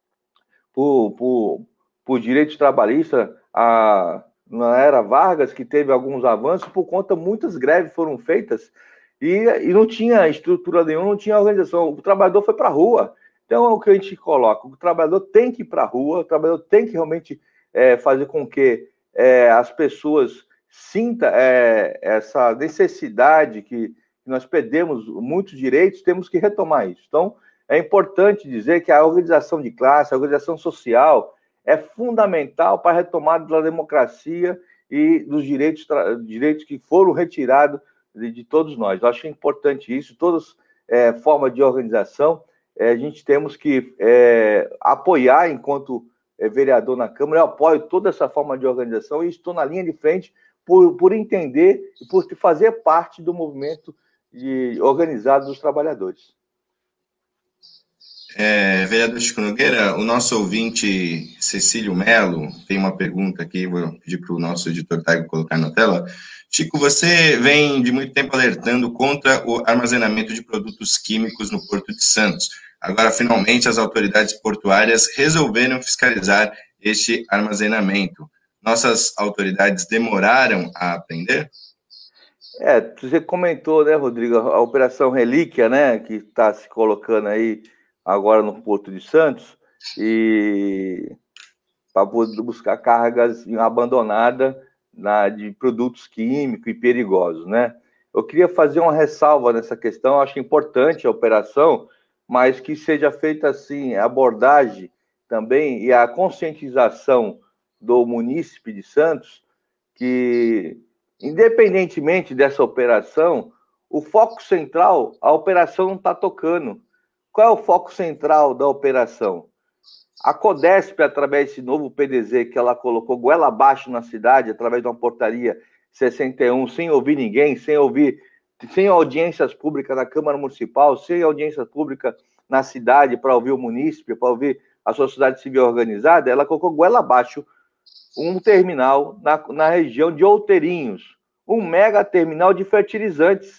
por direitos trabalhistas na era Vargas, que teve alguns avanços, por conta muitas greves foram feitas e não tinha estrutura nenhuma, não tinha organização. O trabalhador foi para a rua. Então é o que a gente coloca, o trabalhador tem que ir para a rua, o trabalhador tem que realmente fazer com que as pessoas sintam essa necessidade que nós perdemos muitos direitos, temos que retomar isso. Então, é importante dizer que a organização de classe, a organização social, é fundamental para a retomada da democracia e dos direitos que foram retirados de todos nós. Eu acho importante isso, todas formas de organização, a gente temos que apoiar, enquanto vereador na Câmara, eu apoio toda essa forma de organização e estou na linha de frente por entender e por fazer parte do movimento organizado dos trabalhadores. Vereador Chico Nogueira, o nosso ouvinte Cecílio Melo tem uma pergunta aqui, vou pedir para o nosso editor Taigo colocar na tela. Chico, você vem de muito tempo alertando contra o armazenamento de produtos químicos no Porto de Santos. Agora, finalmente, as autoridades portuárias resolveram fiscalizar este armazenamento. Nossas autoridades demoraram a aprender? Você comentou, né, Rodrigo, a Operação Relíquia, né, que está se colocando aí agora no Porto de Santos, e para buscar cargas abandonadas de produtos químicos e perigosos, né? Eu queria fazer uma ressalva nessa questão, acho importante a operação, mas que seja feita assim, a abordagem também e a conscientização do munícipe de Santos, que, independentemente dessa operação, o foco central, a operação não está tocando. Qual é o foco central da operação? A Codesp, através desse novo PDZ que ela colocou goela abaixo na cidade, através de uma portaria 61, sem ouvir ninguém, sem audiências públicas na Câmara Municipal, sem audiência pública na cidade para ouvir o munícipe, para ouvir a sociedade civil organizada, ela colocou goela abaixo um terminal na região de Outeirinhos, um mega terminal de fertilizantes.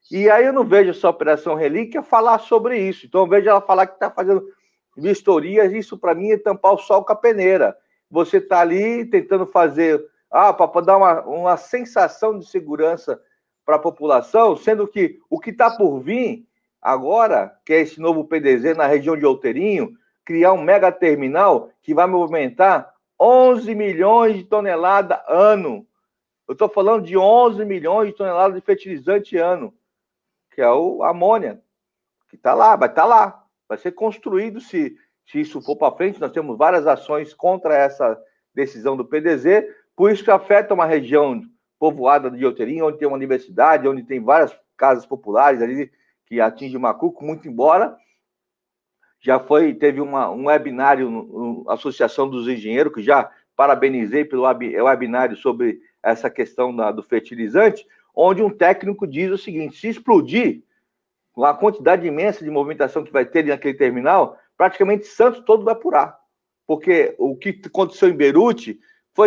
E aí eu não vejo essa Operação Relíquia falar sobre isso. Então eu vejo ela falar que está fazendo vistorias, isso para mim é tampar o sol com a peneira. Você está ali tentando fazer, para dar uma sensação de segurança para a população, sendo que o que está por vir agora, que é esse novo PDZ na região de Outeirinho, criar um mega terminal que vai movimentar 11 milhões de toneladas ano. Eu estou falando de 11 milhões de toneladas de fertilizante ano, que é o amônia, que está lá, vai estar lá. Vai ser construído se isso for para frente. Nós temos várias ações contra essa decisão do PDZ, por isso que afeta uma região povoada de Outeirinho, onde tem uma universidade, onde tem várias casas populares ali que atinge Macuco, muito embora já teve um webinário, Associação dos Engenheiros, que já parabenizei pelo webinário sobre essa questão do fertilizante, onde um técnico diz o seguinte: se explodir, com a quantidade imensa de movimentação que vai ter naquele terminal, praticamente Santos todo vai apurar. Porque o que aconteceu em Beirute foi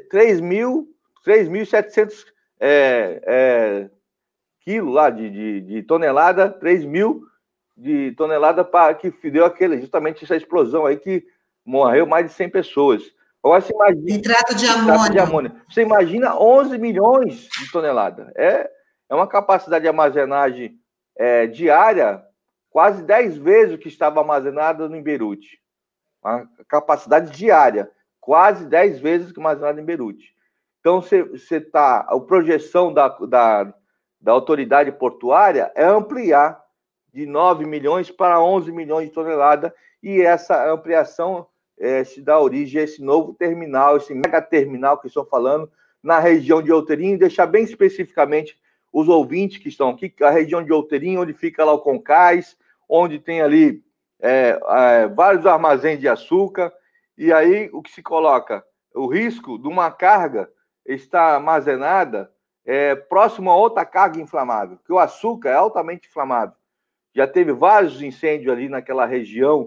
3.700 quilos lá de tonelada, 3.000 de tonelada que deu justamente essa explosão aí que morreu mais de 100 pessoas. Agora você imagina... Nitrato de amônia. Você imagina 11 milhões de toneladas. É uma capacidade de armazenagem diária quase 10 vezes o que estava armazenado em Beirute. Uma capacidade diária, quase 10 vezes o que armazenado em Beirute. Então, a projeção da autoridade portuária é ampliar de 9 milhões para 11 milhões de toneladas, e essa ampliação se dá origem a esse novo terminal, esse mega terminal que estão falando, na região de Outeirinho, deixar bem especificamente os ouvintes que estão aqui, a região de Outeirinho, onde fica lá o Concais, onde tem ali vários armazéns de açúcar, e aí o que se coloca? O risco de uma carga estar armazenada próximo a outra carga inflamável, porque o açúcar é altamente inflamável. Já teve vários incêndios ali naquela região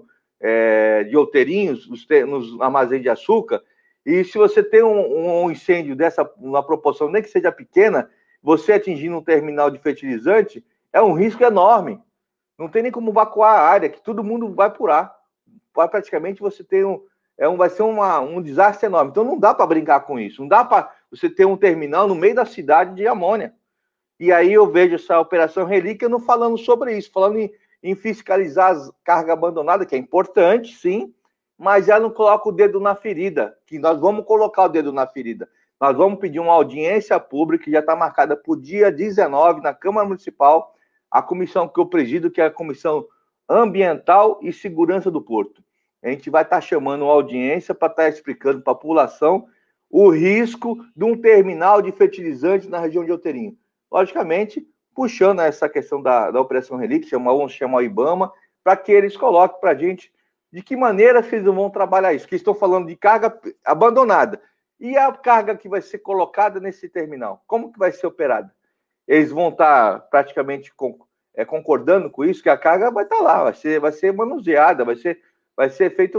de Outeirinhos, nos armazéns de açúcar, e se você tem um incêndio uma proporção, nem que seja pequena, você atingindo um terminal de fertilizante, é um risco enorme. Não tem nem como evacuar a área, que todo mundo vai apurar. Praticamente você tem vai ser um desastre enorme. Então não dá para brincar com isso. Não dá para você ter um terminal no meio da cidade de amônia. E aí eu vejo essa Operação Relíquia não falando sobre isso, falando em fiscalizar as cargas abandonadas, que é importante, sim, mas já não coloca o dedo na ferida, que nós vamos colocar o dedo na ferida. Nós vamos pedir uma audiência pública que já está marcada para o dia 19 na Câmara Municipal, a comissão que eu presido, que é a Comissão Ambiental e Segurança do Porto. A gente vai estar chamando uma audiência para estar explicando para a população o risco de um terminal de fertilizantes na região de Outeirinho. Logicamente, puxando essa questão da Operação Relíquia, vamos chamar o IBAMA, para que eles coloquem para a gente de que maneira eles vão trabalhar isso, que estão falando de carga abandonada. E a carga que vai ser colocada nesse terminal, como que vai ser operada? Eles vão estar praticamente concordando com isso, que a carga vai estar lá, vai ser manuseada, vai ser feita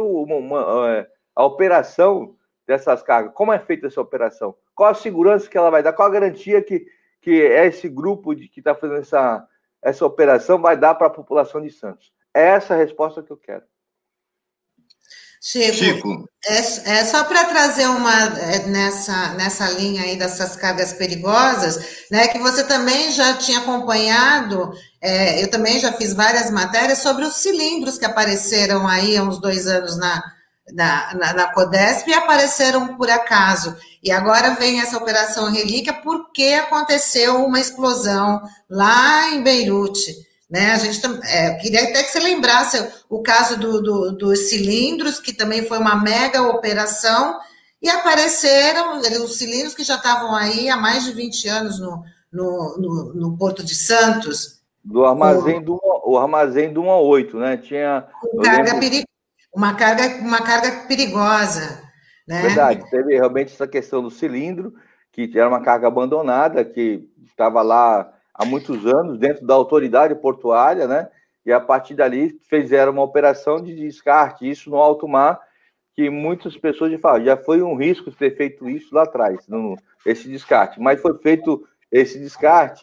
a operação dessas cargas. Como é feita essa operação? Qual a segurança que ela vai dar? Qual a garantia que esse grupo que está fazendo essa operação vai dar para a população de Santos? É essa a resposta que eu quero. Chico, é só para trazer nessa linha aí dessas cargas perigosas, né, que você também já tinha acompanhado, eu também já fiz várias matérias sobre os cilindros que apareceram aí há uns 2 anos na Codesp e apareceram por acaso. E agora vem essa Operação Relíquia porque aconteceu uma explosão lá em Beirute. Né? A gente queria até que você lembrasse o caso dos cilindros, que também foi uma mega operação, e apareceram os cilindros que já estavam aí há mais de 20 anos no Porto de Santos. Do armazém o armazém do 1 a 8, né? Tinha uma carga perigosa. Né? Verdade, teve realmente essa questão do cilindro, que era uma carga abandonada, que estava lá há muitos anos, dentro da autoridade portuária, né? E a partir dali fizeram uma operação de descarte, isso no alto mar, que muitas pessoas já foi um risco ter feito isso lá atrás, esse descarte. Mas foi feito esse descarte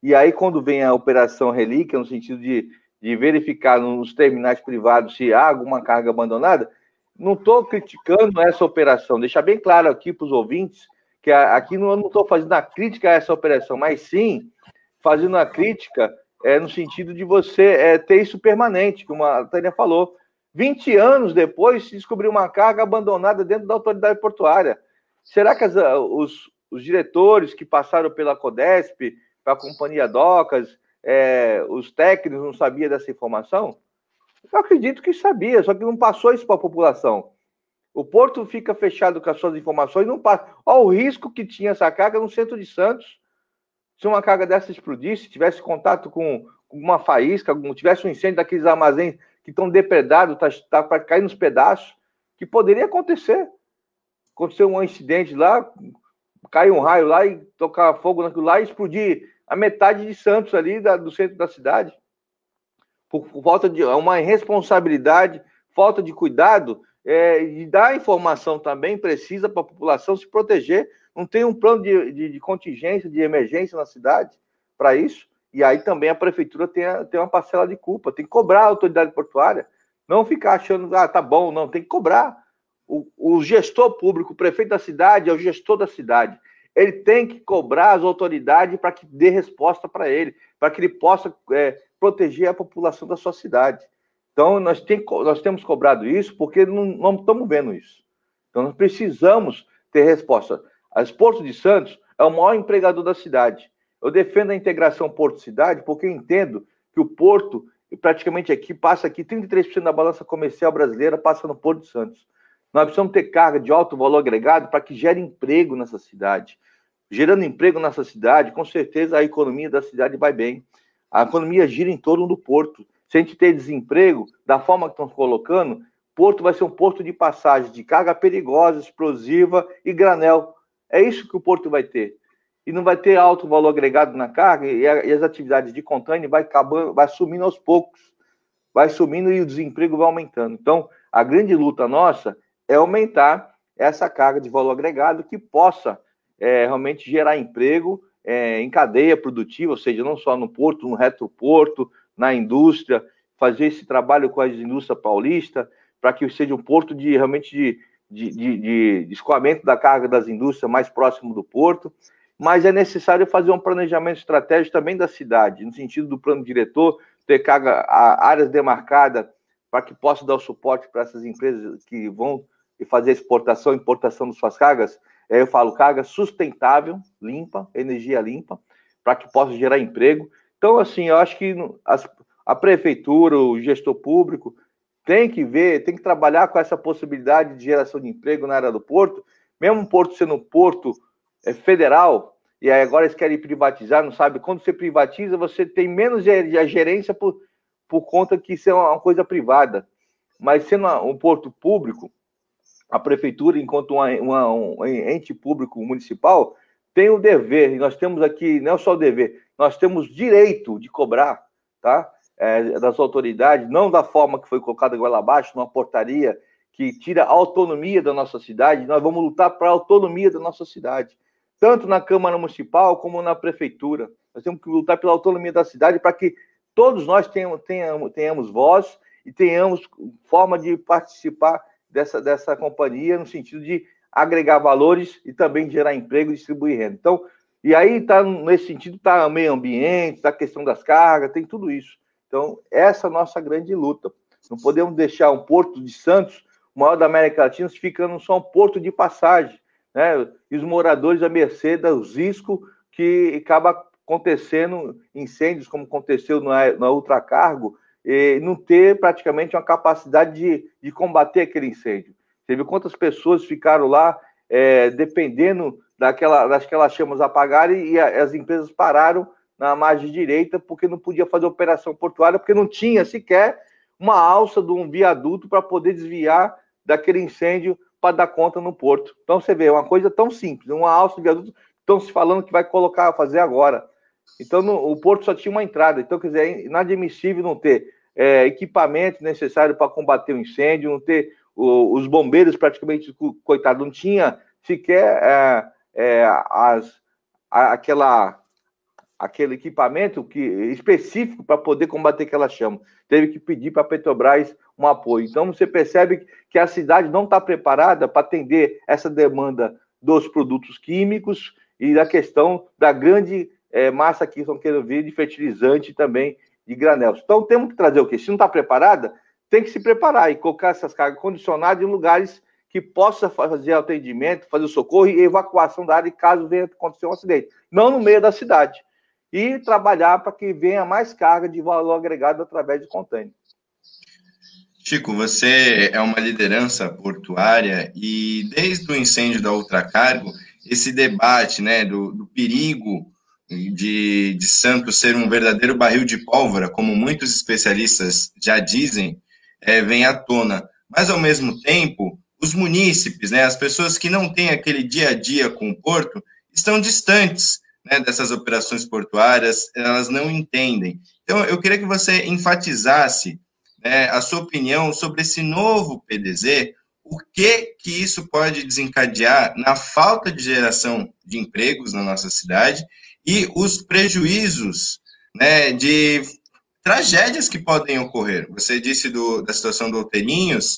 E aí, quando vem a operação relíquia, no sentido de verificar nos terminais privados se há alguma carga abandonada, não estou criticando essa operação. Deixar bem claro aqui para os ouvintes que aqui não estou fazendo a crítica a essa operação, mas sim fazendo a crítica no sentido de você ter isso permanente, como a Tânia falou. 20 anos depois, se descobriu uma carga abandonada dentro da autoridade portuária. Será que os diretores que passaram pela Codesp, para a Companhia Docas, os técnicos não sabiam dessa informação? Eu acredito que sabia, só que não passou isso para a população. O porto fica fechado com as suas informações e não passa. Olha o risco que tinha essa carga no centro de Santos. Se uma carga dessa explodisse, tivesse contato com uma faísca, tivesse um incêndio daqueles armazéns que estão depredados, está para cair nos pedaços, que poderia acontecer. Aconteceu um incidente lá, caiu um raio lá e tocar fogo naquilo lá e explodir a metade de Santos ali, do centro da cidade. Por falta de uma irresponsabilidade, falta de cuidado, e dar informação também precisa para a população se proteger. Não tem um plano de contingência, de emergência na cidade para isso. E aí também a prefeitura tem uma parcela de culpa, tem que cobrar a autoridade portuária, não ficar achando, tá bom, não, tem que cobrar. O gestor público, o prefeito da cidade é o gestor da cidade. Ele tem que cobrar as autoridades para que dê resposta para ele, para que ele possa proteger a população da sua cidade. Então, nós temos cobrado isso porque não estamos vendo isso. Então, nós precisamos ter resposta. As Porto de Santos é o maior empregador da cidade. Eu defendo a integração Porto-Cidade porque eu entendo que o Porto, praticamente passa aqui 33% da balança comercial brasileira passa no Porto de Santos. Nós precisamos ter carga de alto valor agregado para que gere emprego nessa cidade. Gerando emprego nessa cidade, com certeza a economia da cidade vai bem. A economia gira em torno do porto. Se a gente ter desemprego, da forma que estão colocando, Porto vai ser um porto de passagem de carga perigosa, explosiva e granel. É isso que o porto vai ter. E não vai ter alto valor agregado na carga, e as atividades de container vai sumindo aos poucos. Vai sumindo e o desemprego vai aumentando. Então, a grande luta nossa é aumentar essa carga de valor agregado que possa realmente gerar emprego em cadeia produtiva, ou seja, não só no porto, no retroporto, na indústria, fazer esse trabalho com a indústria paulista, para que seja um porto de escoamento da carga das indústrias mais próximo do porto, mas é necessário fazer um planejamento estratégico também da cidade, no sentido do plano diretor, ter áreas demarcadas para que possa dar o suporte para essas empresas que vão fazer exportação e importação de suas cargas. Eu falo carga sustentável, limpa, energia limpa, para que possa gerar emprego. Então, assim, eu acho que a prefeitura, o gestor público, tem que trabalhar com essa possibilidade de geração de emprego na área do porto, mesmo o porto sendo um porto federal, e aí agora eles querem privatizar, não sabe? Quando você privatiza, você tem menos a gerência por conta que isso é uma coisa privada. Mas sendo um porto público, a prefeitura, enquanto um ente público municipal, tem o dever, e nós temos aqui, não é só o dever, nós temos direito de cobrar, tá? Das autoridades, não da forma que foi colocada agora lá abaixo, numa portaria que tira a autonomia da nossa cidade. Nós vamos lutar para a autonomia da nossa cidade, tanto na Câmara Municipal como na Prefeitura. Nós temos que lutar pela autonomia da cidade para que todos nós tenhamos voz e tenhamos forma de participar dessa companhia, no sentido de agregar valores e também gerar emprego e distribuir renda. Então, e aí, nesse sentido, está o meio ambiente, está a questão das cargas, tem tudo isso. Então, essa é a nossa grande luta. Não podemos deixar um Porto de Santos, o maior da América Latina, ficando só um porto de passagem, né? E os moradores à mercê dos riscos que acaba acontecendo incêndios, como aconteceu na Ultracargo, e não ter praticamente uma capacidade de combater aquele incêndio. Você viu quantas pessoas ficaram lá dependendo daquelas chamas apagarem, e as empresas pararam na margem direita porque não podia fazer operação portuária, porque não tinha sequer uma alça de um viaduto para poder desviar daquele incêndio para dar conta no porto. Então você vê, uma coisa tão simples, uma alça de viaduto, estão se falando que vai fazer agora. Então o porto só tinha uma entrada. Então, quer dizer, é inadmissível não ter equipamento necessário para combater o incêndio, não ter os bombeiros praticamente, coitado, não tinha sequer aquela aquele equipamento específico para poder combater aquela chama. Teve que pedir para a Petrobras um apoio. Então, você percebe que a cidade não está preparada para atender essa demanda dos produtos químicos e da questão da grande massa que estão querendo vir de fertilizante e também de granéis. Então, temos que trazer o quê? Se não está preparada, tem que se preparar e colocar essas cargas condicionadas em lugares que possa fazer atendimento, fazer o socorro e evacuação da área caso venha acontecer um acidente. Não no meio da cidade. E trabalhar para que venha mais carga de valor agregado através de container. Chico, você é uma liderança portuária e desde o incêndio da Ultracargo, esse debate, né, do perigo de Santos ser um verdadeiro barril de pólvora, como muitos especialistas já dizem, vem à tona. Mas, ao mesmo tempo, os munícipes, né, as pessoas que não têm aquele dia a dia com o porto, estão distantes, né, dessas operações portuárias, elas não entendem. Então, eu queria que você enfatizasse, né, a sua opinião sobre esse novo PDZ, o que isso pode desencadear na falta de geração de empregos na nossa cidade e os prejuízos, né, de tragédias que podem ocorrer. Você disse da situação do Outeirinhos,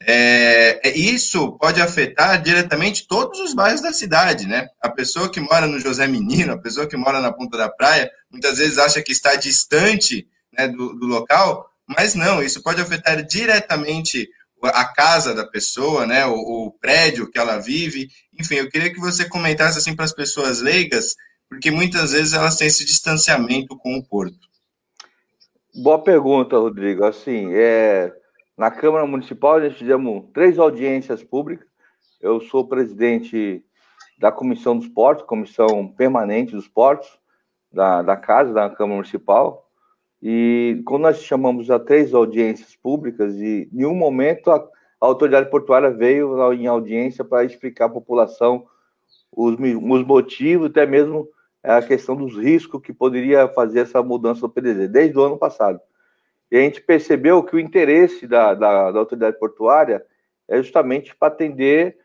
isso pode afetar diretamente todos os bairros da cidade, né? A pessoa que mora no José Menino, a pessoa que mora na Ponta da Praia, muitas vezes acha que está distante, né, do local, mas não, isso pode afetar diretamente a casa da pessoa, né, o prédio que ela vive. Enfim, eu queria que você comentasse assim para as pessoas leigas, porque muitas vezes elas têm esse distanciamento com o porto. Boa pergunta, Rodrigo. Assim, na Câmara Municipal, nós fizemos 3 audiências públicas. Eu sou presidente da Comissão dos Portos, Comissão Permanente dos Portos, da Casa, da Câmara Municipal. E quando nós chamamos a 3 audiências públicas, e em nenhum momento a autoridade portuária veio em audiência para explicar à população os motivos, até mesmo a questão dos riscos que poderia fazer essa mudança do PDZ, desde o ano passado. E a gente percebeu que o interesse da autoridade portuária é justamente para atender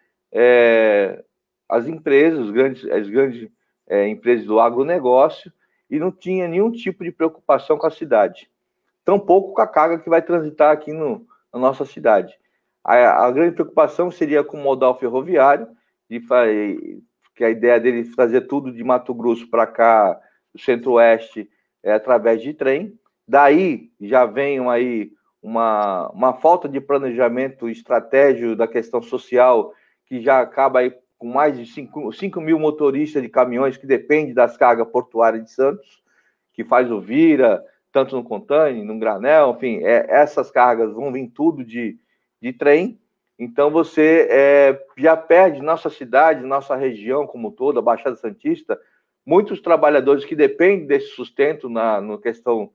as empresas, as grandes empresas do agronegócio, e não tinha nenhum tipo de preocupação com a cidade. Tampouco com a carga que vai transitar aqui na nossa cidade. A grande preocupação seria com o modal ferroviário, que a ideia dele é trazer tudo de Mato Grosso para cá, do Centro-Oeste, através de trem. Daí já vem aí uma falta de planejamento estratégico da questão social, que já acaba aí com mais de 5 mil motoristas de caminhões que dependem das cargas portuárias de Santos, que faz o vira, tanto no container, no granel, enfim, essas cargas vão vir tudo de trem. Então, você já perde nossa cidade, nossa região como toda, a Baixada Santista, muitos trabalhadores que dependem desse sustento na questão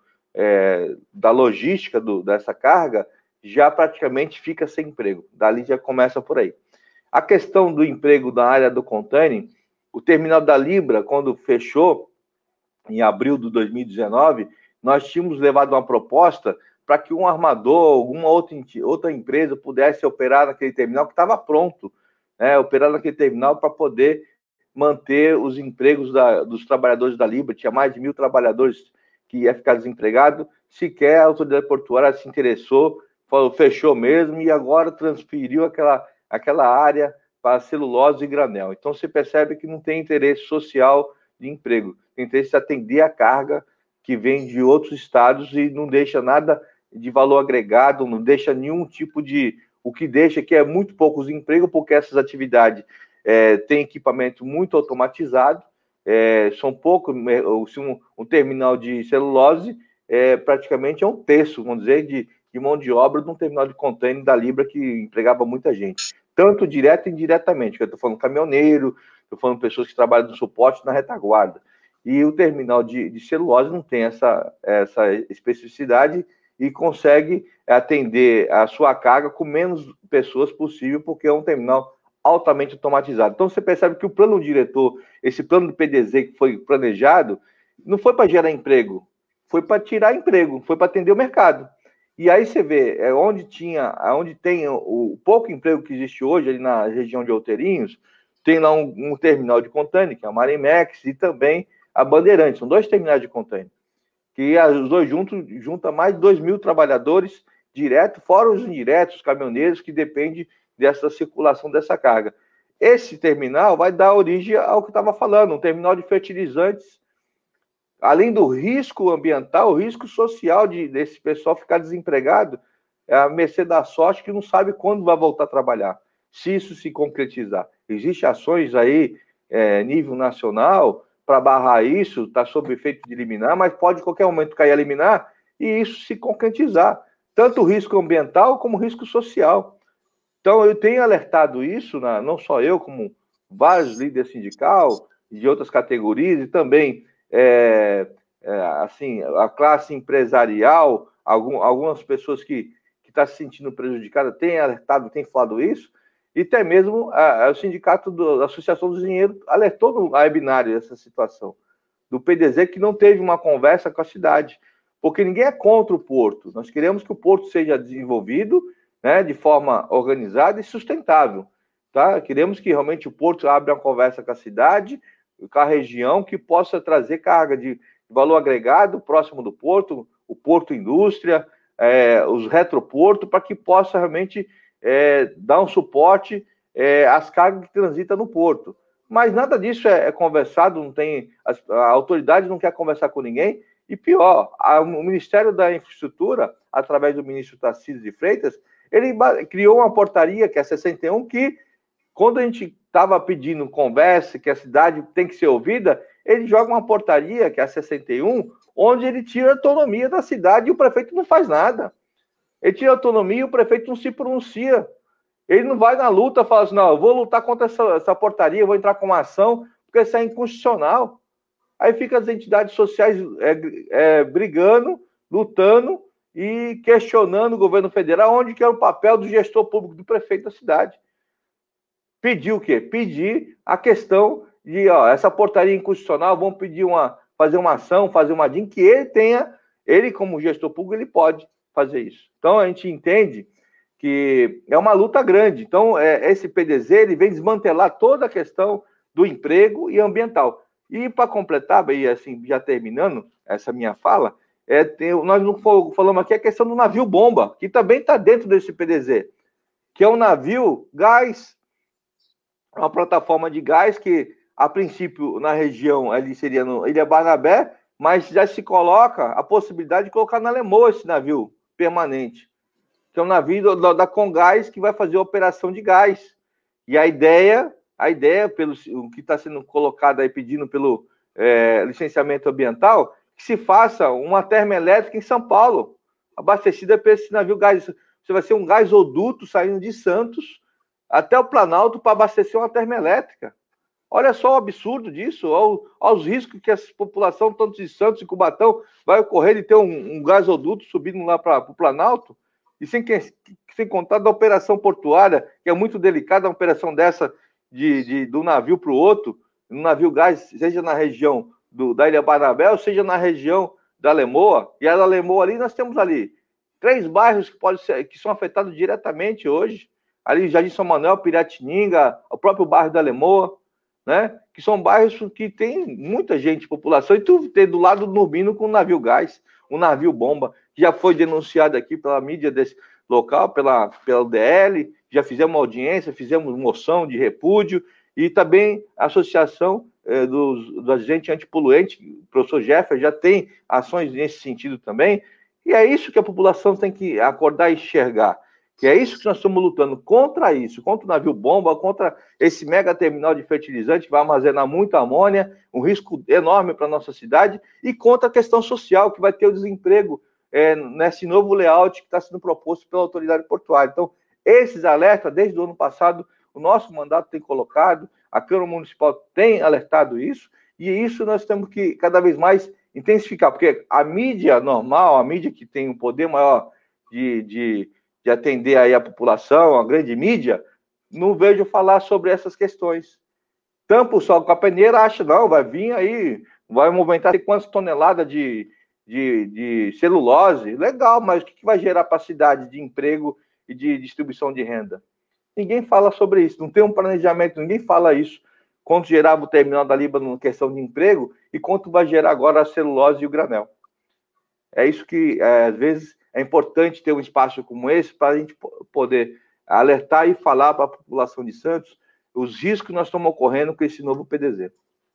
da logística dessa carga, já praticamente fica sem emprego. Dali já começa por aí. A questão do emprego na área do container, o terminal da Libra, quando fechou, em abril de 2019, nós tínhamos levado uma proposta para que um armador, alguma outra empresa pudesse operar naquele terminal que estava pronto, operar naquele terminal para poder manter os empregos dos trabalhadores da Libra. Tinha mais de 1.000 trabalhadores que ia ficar desempregado. Sequer a autoridade portuária se interessou, falou, fechou mesmo, e agora transferiu aquela área para celulose e granel. Então, você percebe que não tem interesse social de emprego, tem interesse de atender a carga que vem de outros estados e não deixa nada de valor agregado, não deixa nenhum tipo de... O que deixa que é muito poucos empregos, porque essas atividades têm equipamento muito automatizado, são poucos, um terminal de celulose praticamente é um terço, vamos dizer, de mão de obra de um terminal de container da Libra que empregava muita gente, tanto direto e indiretamente, que eu estou falando caminhoneiro, estou falando pessoas que trabalham no suporte na retaguarda. E o terminal de celulose não tem essa especificidade e consegue atender a sua carga com menos pessoas possível, porque é um terminal altamente automatizado. Então, você percebe que o plano diretor, esse plano do PDZ que foi planejado, não foi para gerar emprego, foi para tirar emprego, foi para atender o mercado. E aí você vê, onde tem o pouco emprego que existe hoje, ali na região de Outeirinhos, tem lá um terminal de container, que é a Marimex, e também a Bandeirantes. São 2 terminais de contêiner, que os dois juntam mais de 2.000 trabalhadores direto, fora os indiretos, os caminhoneiros, que dependem dessa circulação dessa carga. Esse terminal vai dar origem ao que eu estava falando, um terminal de fertilizantes, além do risco ambiental, o risco social desse pessoal ficar desempregado, é a mercê da sorte, que não sabe quando vai voltar a trabalhar, se isso se concretizar. Existem ações aí, nível nacional, para barrar isso, está sob efeito de liminar, mas pode em qualquer momento cair a liminar e isso se concretizar. Tanto o risco ambiental como o risco social. Então, eu tenho alertado isso, não só eu, como vários líderes sindicais de outras categorias, e também assim, a classe empresarial, algumas pessoas que estão se sentindo prejudicadas têm alertado, têm falado isso, e até mesmo o sindicato da Associação dos Engenheiros alertou no webinário essa situação, do PDZ, que não teve uma conversa com a cidade, porque ninguém é contra o porto. Nós queremos que o porto seja desenvolvido, né, de forma organizada e sustentável. Tá? Queremos que realmente o porto abra uma conversa com a cidade, com a região, que possa trazer carga de valor agregado próximo do porto, o porto indústria, os retroportos, para que possa realmente dar um suporte às cargas que transitam no porto. Mas nada disso é conversado, não tem, a autoridade não quer conversar com ninguém, e pior, o Ministério da Infraestrutura, através do ministro Tarcísio de Freitas, ele criou uma portaria, que é a 61, que quando a gente estava pedindo conversa, que a cidade tem que ser ouvida, ele joga uma portaria, que é a 61, onde ele tira a autonomia da cidade e o prefeito não faz nada. Ele tira a autonomia e o prefeito não se pronuncia. Ele não vai na luta, fala assim, não, eu vou lutar contra essa portaria, eu vou entrar com uma ação, porque isso é inconstitucional. Aí fica as entidades sociais brigando, lutando e questionando o governo federal onde que é o papel do gestor público, do prefeito da cidade. Pedir o quê? Pedir a questão de, essa portaria inconstitucional, vamos pedir fazer uma ação, fazer uma DIN, que ele como gestor público, ele pode fazer isso. Então, a gente entende que é uma luta grande. Então, esse PDZ, ele vem desmantelar toda a questão do emprego e ambiental. E, para completar, e assim, já terminando essa minha fala, nós não falamos aqui a questão do navio bomba, que também está dentro desse PDZ, que é um navio gás, uma plataforma de gás que, a princípio, na região, ali seria no Ilha Barnabé, mas já se coloca a possibilidade de colocar na Lemoa esse navio permanente, que é um navio da Congás, que vai fazer a operação de gás. E a ideia pelo que está sendo colocado aí, pedindo pelo licenciamento ambiental, que se faça uma termoelétrica em São Paulo, abastecida por esse navio gás. Você vai ser um gasoduto saindo de Santos até o Planalto para abastecer uma termoelétrica. Olha só o absurdo disso, olha os riscos que a população, tanto de Santos e Cubatão, vai ocorrer de ter um gasoduto subindo lá para o Planalto, e sem contar da operação portuária, que é muito delicada, uma operação dessa do navio para o outro, um navio gás, seja na região da Ilha Barnabé, ou seja na região da Lemoa, e a da Lemoa ali, nós temos ali 3 bairros que são afetados diretamente hoje, ali Jardim São Manuel, Piratininga, o próprio bairro da Lemoa, né? Que são bairros que tem muita gente, população, e tu tem do lado do Nurbino com um navio gás, um navio bomba, que já foi denunciado aqui pela mídia desse local, pela DL, já fizemos audiência, fizemos moção de repúdio, e também a Associação dos Agentes Antipoluentes, o professor Jeffer já tem ações nesse sentido também, e é isso que a população tem que acordar e enxergar. Que é isso que nós estamos lutando contra isso, contra o navio bomba, contra esse mega terminal de fertilizante que vai armazenar muita amônia, um risco enorme para a nossa cidade, e contra a questão social, que vai ter o desemprego nesse novo layout que está sendo proposto pela autoridade portuária. Então, esses alertas, desde o ano passado, o nosso mandato tem colocado, a Câmara Municipal tem alertado isso, e isso nós temos que cada vez mais intensificar, porque a mídia normal, a mídia que tem um poder maior de atender aí a população, a grande mídia, não vejo falar sobre essas questões. Tampa o sol com a peneira, acha, não, vai vir aí, vai movimentar quantas toneladas de celulose, legal, mas o que vai gerar para a cidade de emprego e de distribuição de renda? Ninguém fala sobre isso, não tem um planejamento, ninguém fala isso. quanto gerava o terminal da Líbano na questão de emprego e quanto vai gerar agora a celulose e o granel. É isso que, às vezes, é importante ter um espaço como esse para a gente poder alertar e falar para a população de Santos os riscos que nós estamos ocorrendo com esse novo PDZ.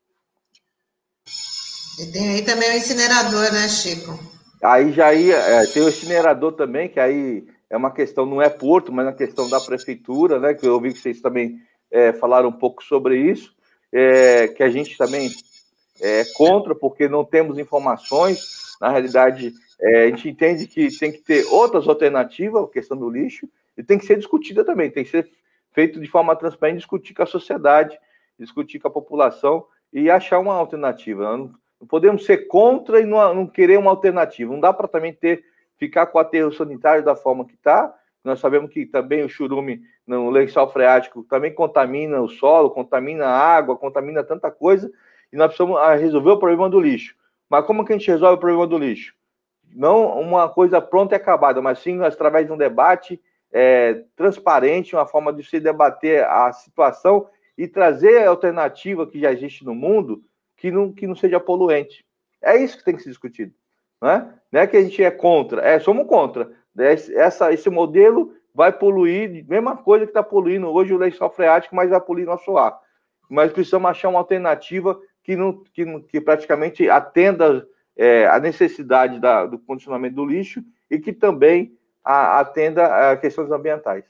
E tem aí também o incinerador, né, Chico? Aí já tem o incinerador também, que aí é uma questão, não é Porto, mas é uma questão da prefeitura, né? Que eu ouvi que vocês também falaram um pouco sobre isso, que a gente também é contra, porque não temos informações. Na realidade, a gente entende que tem que ter outras alternativas, a questão do lixo, e tem que ser discutida também, tem que ser feito de forma transparente, discutir com a sociedade, discutir com a população e achar uma alternativa. Não podemos ser contra e não querer uma alternativa. Não dá para também ficar com o aterro sanitário da forma que está. Nós sabemos que também o churume no lençol freático também contamina o solo, contamina a água, contamina tanta coisa, e nós precisamos resolver o problema do lixo. Mas como que a gente resolve o problema do lixo? Não uma coisa pronta e acabada, mas sim através de um debate transparente, uma forma de se debater a situação e trazer a alternativa que já existe no mundo, que não seja poluente. É isso que tem que ser discutido. Não é que a gente é contra, somos contra. Esse modelo vai poluir, mesma coisa que está poluindo hoje o lençol freático, mas vai poluir nosso ar. Mas precisamos achar uma alternativa que praticamente atenda a necessidade do condicionamento do lixo e que também atenda a questões ambientais.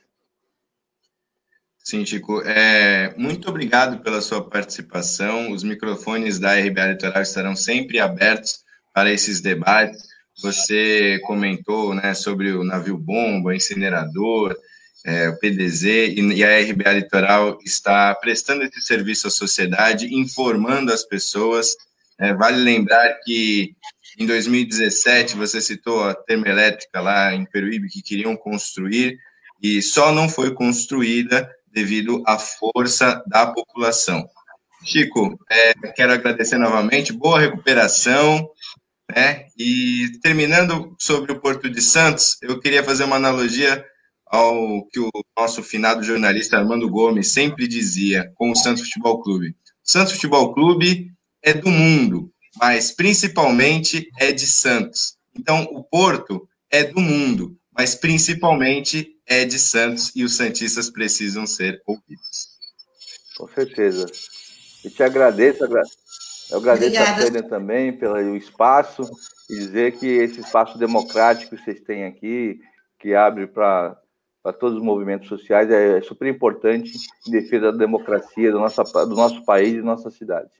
Sim, Chico. Muito obrigado pela sua participação. Os microfones da RBA Litoral estarão sempre abertos para esses debates. Você comentou, né, sobre o navio-bomba, o incinerador, o PDZ, e a RBA Litoral está prestando esse serviço à sociedade, informando as pessoas. Vale lembrar que em 2017, você citou a termoelétrica lá em Peruíbe, que queriam construir, e só não foi construída devido à força da população. Chico, quero agradecer novamente, boa recuperação, né? E terminando sobre o Porto de Santos, eu queria fazer uma analogia ao que o nosso finado jornalista Armando Gomes sempre dizia com o Santos Futebol Clube. O Santos Futebol Clube é do mundo, mas principalmente é de Santos. Então, o Porto é do mundo, mas principalmente é de Santos, e os santistas precisam ser ouvidos. Com certeza. Eu te agradeço, eu agradeço Obrigada. a Tânia também pelo espaço, e dizer que esse espaço democrático que vocês têm aqui, que abre para todos os movimentos sociais, é super importante em defesa da democracia do nosso país e da nossa cidade.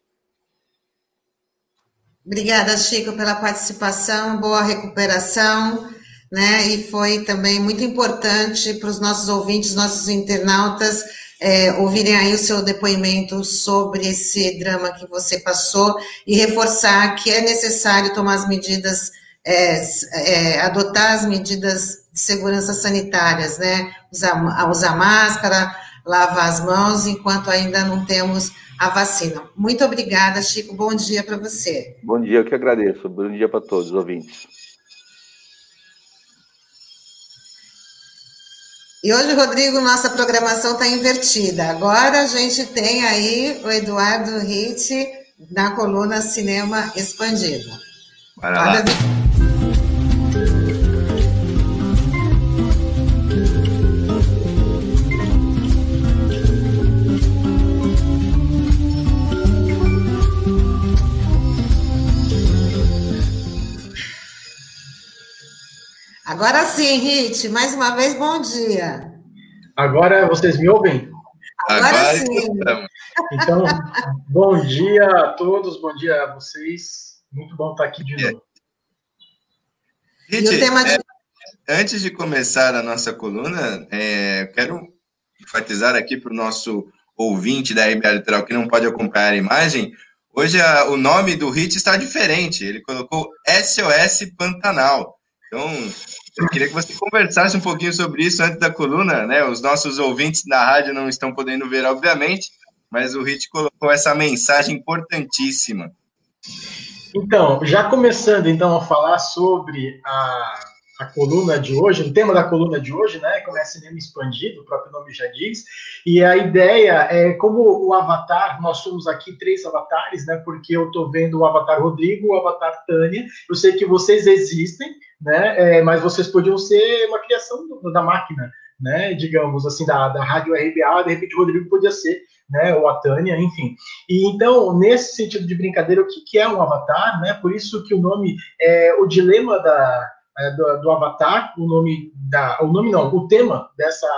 Obrigada, Chico, pela participação, boa recuperação, né? E foi também muito importante para os nossos ouvintes, nossos internautas, ouvirem aí o seu depoimento sobre esse drama que você passou e reforçar que é necessário tomar as medidas, adotar as medidas de segurança sanitárias, né? Usar máscara, lavar as mãos, enquanto ainda não temos a vacina. Muito obrigada, Chico. Bom dia para você. Bom dia, eu que agradeço. Bom dia para todos os ouvintes. E hoje, Rodrigo, nossa programação está invertida. Agora a gente tem aí o Eduardo Ritt na coluna Cinema Expandido. Bora lá. Agora sim, Ritt, mais uma vez, bom dia. Agora vocês me ouvem? Agora sim. Então, bom dia a todos, bom dia a vocês. Muito bom estar aqui de novo. Ritt, antes de começar a nossa coluna, quero enfatizar aqui para o nosso ouvinte da RBA Litoral que não pode acompanhar a imagem, hoje o nome do Ritt está diferente, ele colocou SOS Pantanal. Então, eu queria que você conversasse um pouquinho sobre isso antes da coluna, né? Os nossos ouvintes da rádio não estão podendo ver, obviamente, mas o Ritt colocou essa mensagem importantíssima. Então, já começando então a falar sobre a coluna de hoje, o tema da coluna de hoje, né, como é cinema expandido, o próprio nome já diz, e a ideia é como o avatar, nós somos aqui 3 avatares, né, porque eu estou vendo o avatar Rodrigo, o avatar Tânia, eu sei que vocês existem, né, mas vocês podiam ser uma criação da máquina, né, digamos assim, da Rádio RBA, de repente o Rodrigo podia ser, né, ou a Tânia, enfim. E então, nesse sentido de brincadeira, o que é um avatar, né, por isso que o nome é o dilema do Avatar, o tema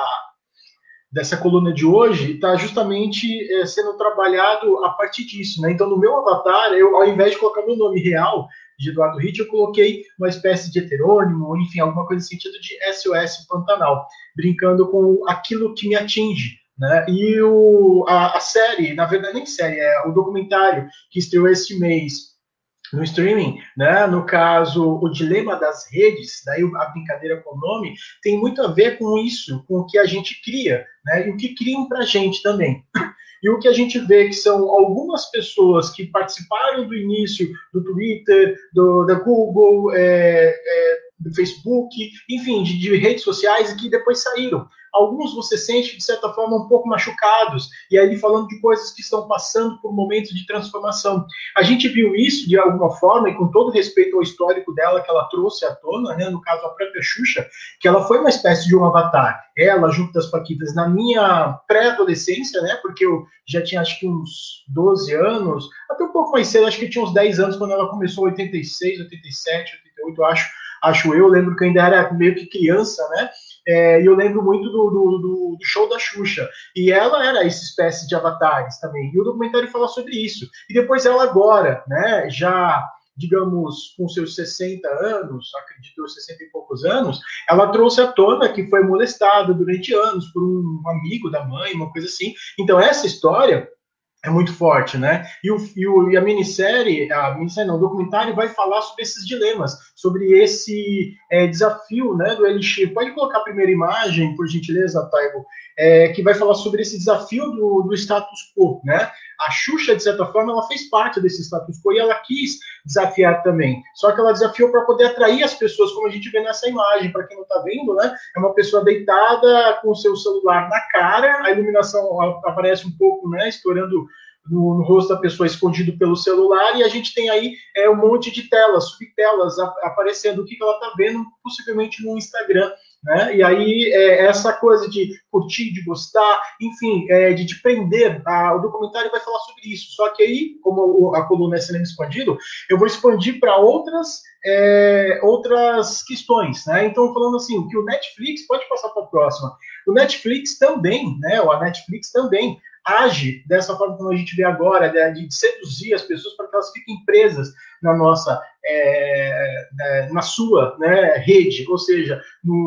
dessa coluna de hoje está justamente sendo trabalhado a partir disso, né? Então, no meu Avatar, eu, ao invés de colocar meu nome real, de Eduardo Ritt, eu coloquei uma espécie de heterônimo, enfim, alguma coisa no sentido de SOS Pantanal, brincando com aquilo que me atinge, né? E a série, na verdade, nem série, é o documentário que estreou este mês, no streaming, né? No caso, o dilema das redes, daí a brincadeira com o nome, tem muito a ver com isso, com o que a gente cria, né? E o que criam para a gente também. E o que a gente vê que são algumas pessoas que participaram do início do Twitter, da Google, do Facebook, enfim, de redes sociais, e que depois saíram. Alguns você sente, de certa forma, um pouco machucados, e aí falando de coisas que estão passando por momentos de transformação. A gente viu isso, de alguma forma, e com todo respeito ao histórico dela, que ela trouxe à tona, né, no caso a própria Xuxa, que ela foi uma espécie de um avatar. Ela, junto das Paquitas, na minha pré-adolescência, né, porque eu já tinha, acho que uns 12 anos, até um pouco mais cedo, acho que tinha uns 10 anos, quando ela começou, 86, 87, 88, acho eu, lembro que eu ainda era meio que criança, né, e eu lembro muito do show da Xuxa, e ela era essa espécie de avatares também, e o documentário fala sobre isso, e depois ela agora, né, já, digamos, com seus 60 anos, acredito, 60 e poucos anos, ela trouxe à tona que foi molestada durante anos por um amigo da mãe, uma coisa assim. Então essa história é muito forte, né? E a minissérie não, o documentário vai falar sobre esses dilemas, sobre esse desafio, né, do Elixir. Pode colocar a primeira imagem, por gentileza, Taibo, que vai falar sobre esse desafio do status quo, né? A Xuxa, de certa forma, ela fez parte desse status quo e ela quis desafiar também. Só que ela desafiou para poder atrair as pessoas, como a gente vê nessa imagem. Para quem não está vendo, né? É uma pessoa deitada com o seu celular na cara, a iluminação aparece um pouco, né? Estourando no rosto da pessoa, escondido pelo celular, e a gente tem aí um monte de telas, subtelas aparecendo, o que ela está vendo, possivelmente no Instagram, né? E aí essa coisa de curtir, de gostar, enfim, de prender, o documentário vai falar sobre isso, só que aí, como a coluna é cinema expandido, eu vou expandir para outras questões, né? Então, falando assim, que o Netflix, pode passar para a próxima, o Netflix também, né? Ou a Netflix também age dessa forma como a gente vê agora, de seduzir as pessoas para que elas fiquem presas na nossa, na sua, né, rede, ou seja,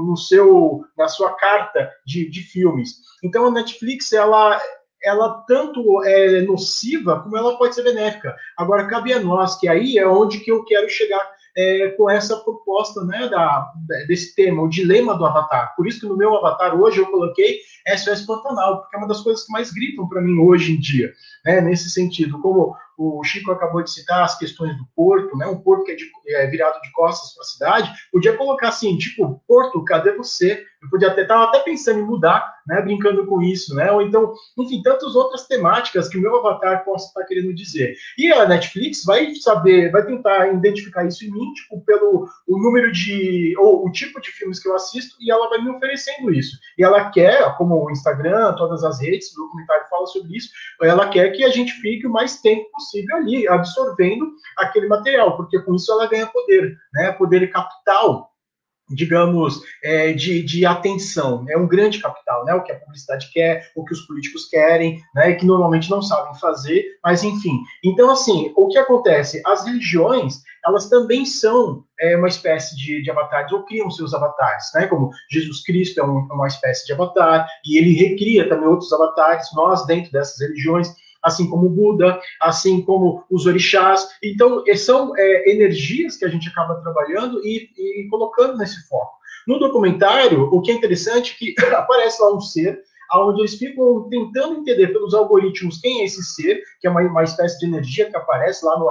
na sua carta de filmes. Então a Netflix, ela tanto é nociva como ela pode ser benéfica. Agora cabe a nós, que aí é onde que eu quero chegar com essa proposta, né, desse tema, o dilema do avatar. Por isso que no meu avatar hoje eu coloquei SOS Pantanal, porque é uma das coisas que mais gritam para mim hoje em dia, né, nesse sentido. Como o Chico acabou de citar as questões do porto, né, um porto que é virado de costas para a cidade, podia colocar assim, tipo, Porto, cadê você? Eu podia estava até pensando em mudar, né, brincando com isso, né, ou então, enfim, tantas outras temáticas que o meu avatar possa estar querendo dizer. E a Netflix vai tentar identificar isso em mim, tipo, pelo o número ou o tipo de filmes que eu assisto, e ela vai me oferecendo isso. E ela quer, como o Instagram, todas as redes, o documentário fala sobre isso, ela quer que a gente fique o mais tempo possível ali, absorvendo aquele material, porque com isso ela ganha poder, né, poder capital, digamos, de atenção, é um grande capital, né, o que a publicidade quer, o que os políticos querem, né, e que normalmente não sabem fazer, mas enfim. Então, assim, o que acontece? As religiões, elas também são uma espécie de avatares, ou criam seus avatares, né, como Jesus Cristo é uma espécie de avatar, e ele recria também outros avatares, nós, dentro dessas religiões, assim como o Buda, assim como os orixás. Então, são energias que a gente acaba trabalhando e colocando nesse foco. No documentário, o que é interessante é que aparece lá um ser, onde eles ficam tentando entender pelos algoritmos quem é esse ser, que é uma espécie de energia que aparece lá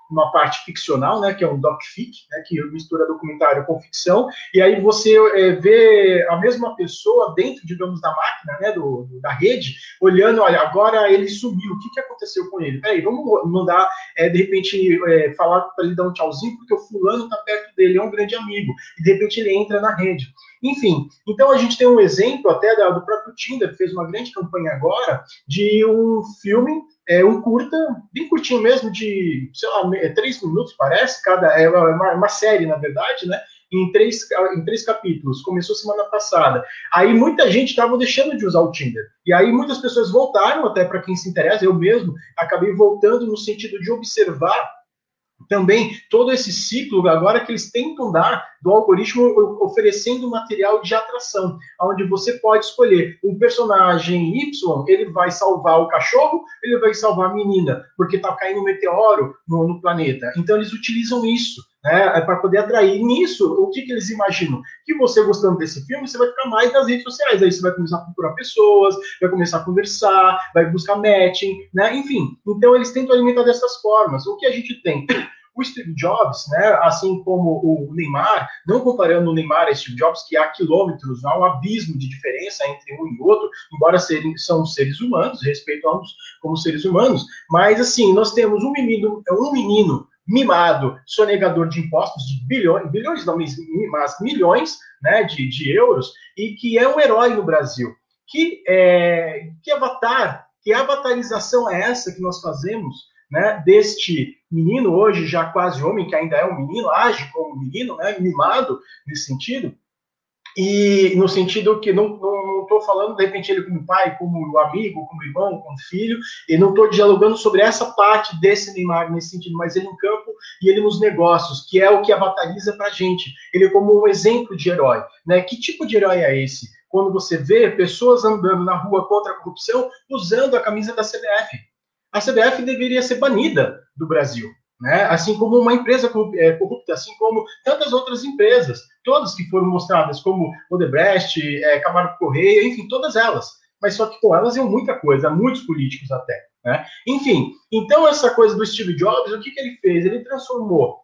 uma parte ficcional, né, que é um doc-fic, né, que mistura documentário com ficção, e aí você vê a mesma pessoa dentro, digamos, da máquina, né, da rede, olhando, olha, agora ele sumiu, o que aconteceu com ele? Peraí, vamos mandar, de repente, falar para ele dar um tchauzinho, porque o fulano está perto dele, é um grande amigo, e de repente ele entra na rede. Enfim, então a gente tem um exemplo até do próprio Tinder, que fez uma grande campanha agora, de um filme, um curta, bem curtinho mesmo, de, sei lá, 3 minutos, parece, é uma série, na verdade, né? Em três capítulos, começou semana passada. Aí muita gente estava deixando de usar o Tinder. E aí muitas pessoas voltaram, até para quem se interessa, eu mesmo acabei voltando no sentido de observar também todo esse ciclo agora que eles tentam dar do algoritmo oferecendo material de atração, onde você pode escolher um personagem Y, ele vai salvar o cachorro, ele vai salvar a menina, porque está caindo um meteoro no planeta. Então eles utilizam isso, né, para poder atrair. Nisso, o que eles imaginam? Que você gostando desse filme, você vai ficar mais nas redes sociais, aí você vai começar a procurar pessoas, vai começar a conversar, vai buscar matching, né? Enfim, então eles tentam alimentar dessas formas. O que a gente tem? O Steve Jobs, né, assim como o Neymar, não comparando o Neymar a Steve Jobs, que há quilômetros, há um abismo de diferença entre um e outro, embora são seres humanos, respeito a ambos como seres humanos, mas assim, nós temos um menino mimado, sonegador de impostos de bilhões não, mas milhões, né, de euros, e que é um herói no Brasil. Que avatarização é essa que nós fazemos, né, deste menino, hoje já quase homem, que ainda é um menino, age como um menino, né, mimado nesse sentido, e no sentido que não estou falando, de repente, ele como pai, como amigo, como irmão, como filho, e não estou dialogando sobre essa parte desse Neymar nesse sentido, mas ele no campo e ele nos negócios, que é o que avatariza para a gente, ele como um exemplo de herói, né? Que tipo de herói é esse? Quando você vê pessoas andando na rua contra a corrupção usando a camisa da CBF. A CBF deveria ser banida do Brasil, né? Assim como uma empresa corrupta, assim como tantas outras empresas, todas que foram mostradas, como Odebrecht, Camargo Correia, enfim, todas elas. Mas só que com elas é muita coisa, muitos políticos até, né? Enfim, então essa coisa do Steve Jobs, o que ele fez? Ele transformou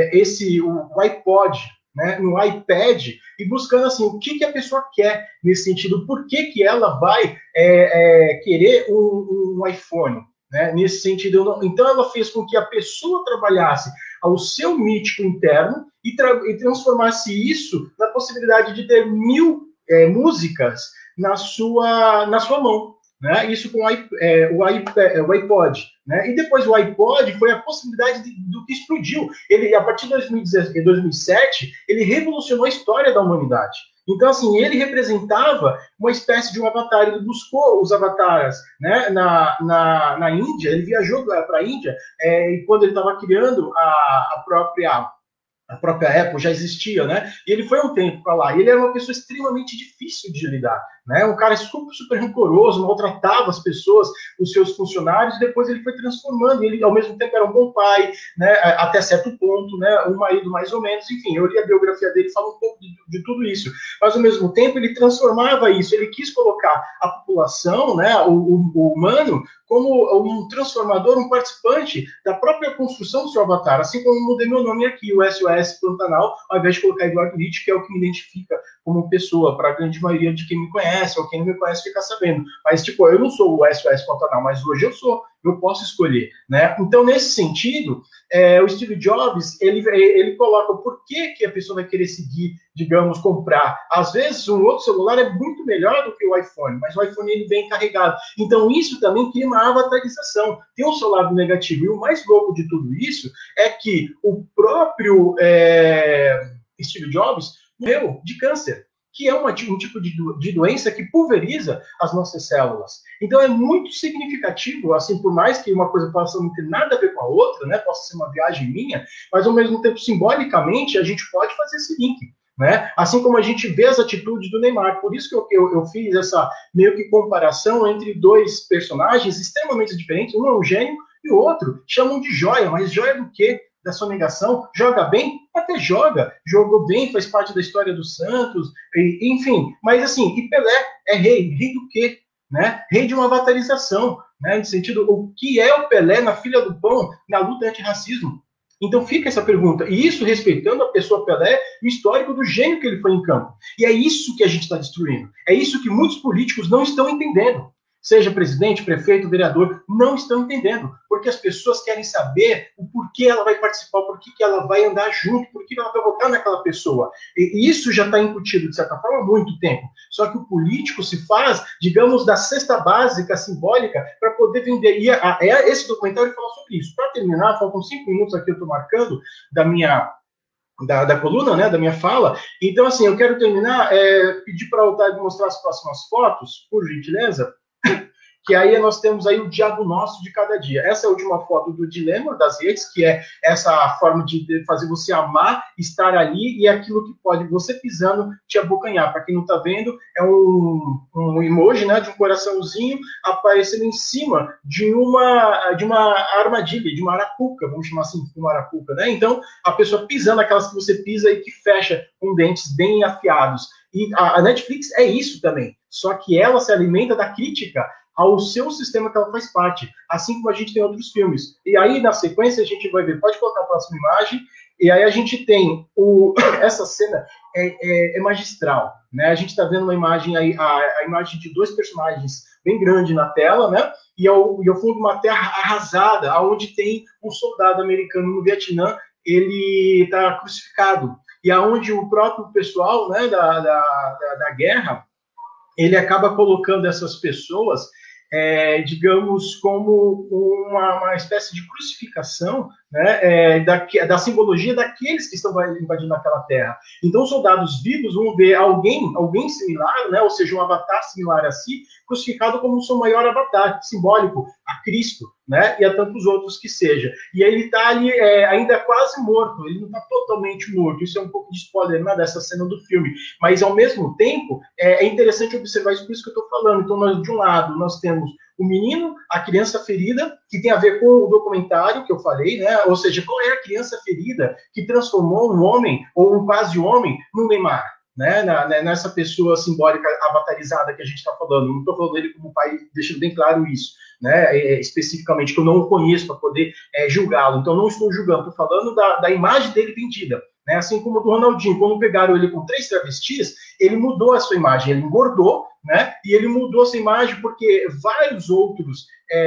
o iPod, né, no iPad, e buscando assim, o que a pessoa quer nesse sentido, por que ela vai querer um iPhone, né, nesse sentido. Então ela fez com que a pessoa trabalhasse ao seu mítico interno e transformasse isso na possibilidade de ter 1000 músicas na sua mão. Né? Isso com o iPod. Né? E depois o iPod foi a possibilidade do que explodiu. Ele, a partir de 2007, ele revolucionou a história da humanidade. Então, assim, ele representava uma espécie de um avatar. Ele buscou os avatares, né, na Índia. Ele viajou para a Índia e quando ele estava criando a própria Apple já existia, né? E ele foi um tempo para lá. E ele era uma pessoa extremamente difícil de lidar, né? Um cara super rancoroso, maltratava as pessoas, os seus funcionários. Depois ele foi transformando. Ele, ao mesmo tempo, era um bom pai, né? Até certo ponto, né? Um marido mais ou menos. Enfim, eu li a biografia dele, fala um pouco de tudo isso. Mas ao mesmo tempo ele transformava isso. Ele quis colocar a população, né? O humano como um transformador, um participante da própria construção do seu avatar, assim como eu mudei meu nome aqui, o SOS Pantanal, ao invés de colocar Eduardo Ritt, que é o que me identifica como pessoa, para a grande maioria de quem me conhece, ou quem não me conhece fica sabendo. Mas, tipo, eu não sou o SOS Pantanal, mas hoje eu posso escolher, né? Então, nesse sentido, o Steve Jobs, ele coloca o porquê que a pessoa vai querer seguir, digamos, comprar. Às vezes, um outro celular é muito melhor do que o iPhone, mas o iPhone ele vem carregado. Então, isso também cria uma avatarização. Tem um seu lado negativo. E o mais louco de tudo isso é que o próprio Steve Jobs morreu de câncer, que é um tipo de doença que pulveriza as nossas células. Então é muito significativo, assim, por mais que uma coisa possa não ter nada a ver com a outra, né, possa ser uma viagem minha, mas ao mesmo tempo, simbolicamente, a gente pode fazer esse link. Né? Assim como a gente vê as atitudes do Neymar. Por isso que eu fiz essa meio que comparação entre dois personagens extremamente diferentes. Um é um gênio e o outro chamam de joia. Mas joia do quê? Da sonegação? Joga bem? Até joga. Jogou bem, faz parte da história do Santos, enfim. Mas assim, e Pelé é rei. Rei do quê? Né? Rei de uma avatarização. Né? No sentido, o que é o Pelé na fila do pão, na luta antirracismo? Então fica essa pergunta, e isso respeitando a pessoa Pelé e o histórico do gênio que ele foi em campo. E é isso que a gente está destruindo. É isso que muitos políticos não estão entendendo. Seja presidente, prefeito, vereador, não estão entendendo. Porque as pessoas querem saber o porquê ela vai participar, por que ela vai andar junto, por que ela vai votar naquela pessoa. E isso já está incutido, de certa forma, há muito tempo. Só que o político se faz, digamos, da cesta básica, simbólica, para poder vender. E esse documentário fala sobre isso. Para terminar, faltam 5 minutos aqui, eu estou marcando, da coluna, né, da minha fala. Então, assim, eu quero terminar, pedir para o Otávio mostrar as próximas fotos, por gentileza, que aí nós temos aí o diabo nosso de cada dia. Essa é a última foto do dilema das redes, que é essa forma de fazer você amar, estar ali, e aquilo que pode, você pisando, te abocanhar. Para quem não está vendo, é um emoji, né, de um coraçãozinho aparecendo em cima de uma armadilha, de uma arapuca, vamos chamar assim, uma arapuca, né? Então, a pessoa pisando, aquelas que você pisa e que fecha com dentes bem afiados. E a Netflix é isso também, só que ela se alimenta da crítica ao seu sistema que ela faz parte, assim como a gente tem outros filmes. E aí, na sequência, a gente vai ver, pode colocar a próxima imagem, e aí a gente tem essa cena é magistral, né? A gente está vendo uma imagem aí, a imagem de 2 personagens bem grande na tela, né? E ao fundo uma terra arrasada, onde tem um soldado americano no Vietnã, ele está crucificado. E aonde o próprio pessoal, né, da guerra, ele acaba colocando essas pessoas, digamos, como uma espécie de crucificação, né, da simbologia daqueles que estão invadindo aquela terra. Então, os soldados vivos vão ver alguém similar, né, ou seja, um avatar similar a si, crucificado como o seu maior avatar, simbólico, a Cristo, né, e a tantos outros que seja. E ele está ali ainda quase morto, ele não está totalmente morto. Isso é um pouco de spoiler, né, dessa cena do filme. Mas, ao mesmo tempo, é interessante observar isso, por isso que eu estou falando. Então, de um lado, nós temos o menino, a criança ferida, que tem a ver com o documentário que eu falei, né? Ou seja, qual é a criança ferida que transformou um homem, ou um quase homem, no Neymar? Né, nessa pessoa simbólica avatarizada que a gente está falando. Não estou falando dele como pai, deixando bem claro isso, né, especificamente, que eu não o conheço para poder julgá-lo. Então, não estou julgando, estou falando da imagem dele vendida. Né, assim como o do Ronaldinho, quando pegaram ele com 3 travestis, ele mudou a sua imagem, ele engordou, né, e ele mudou a sua imagem porque vários outros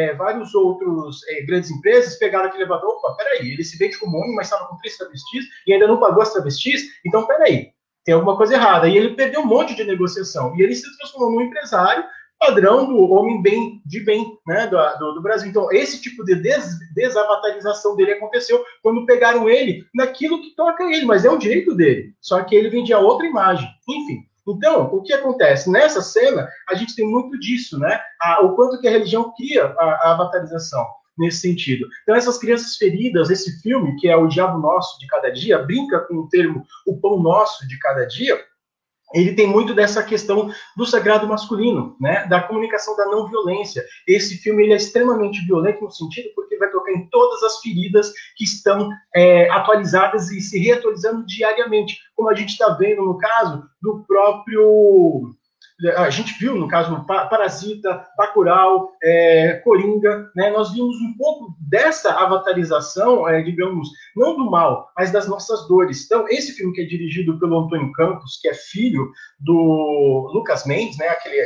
grandes empresas pegaram aquele elevador, opa, peraí, ele se vende como homem, mas estava com 3 travestis e ainda não pagou as travestis, então peraí, tem alguma coisa errada. E ele perdeu um monte de negociação. E ele se transformou num empresário padrão do homem de bem, né, do Brasil. Então, esse tipo de desavatarização dele aconteceu quando pegaram ele naquilo que toca ele, mas é um direito dele. Só que ele vendia outra imagem. Enfim. Então, o que acontece? Nessa cena, a gente tem muito disso, né? O quanto que a religião cria a avatarização nesse sentido. Então, essas crianças feridas, esse filme, que é o Diabo Nosso de Cada Dia, brinca com o termo o Pão Nosso de Cada Dia, ele tem muito dessa questão do sagrado masculino, né, da comunicação da não violência. Esse filme ele é extremamente violento no sentido porque vai tocar em todas as feridas que estão atualizadas e se reatualizando diariamente, como a gente está vendo no caso do próprio... A gente viu, no caso, Parasita, Bacurau, Coringa, né? Nós vimos um pouco dessa avatarização, digamos, não do mal, mas das nossas dores. Então, esse filme que é dirigido pelo Antônio Campos, que é filho do Lucas Mendes, né? Aquele...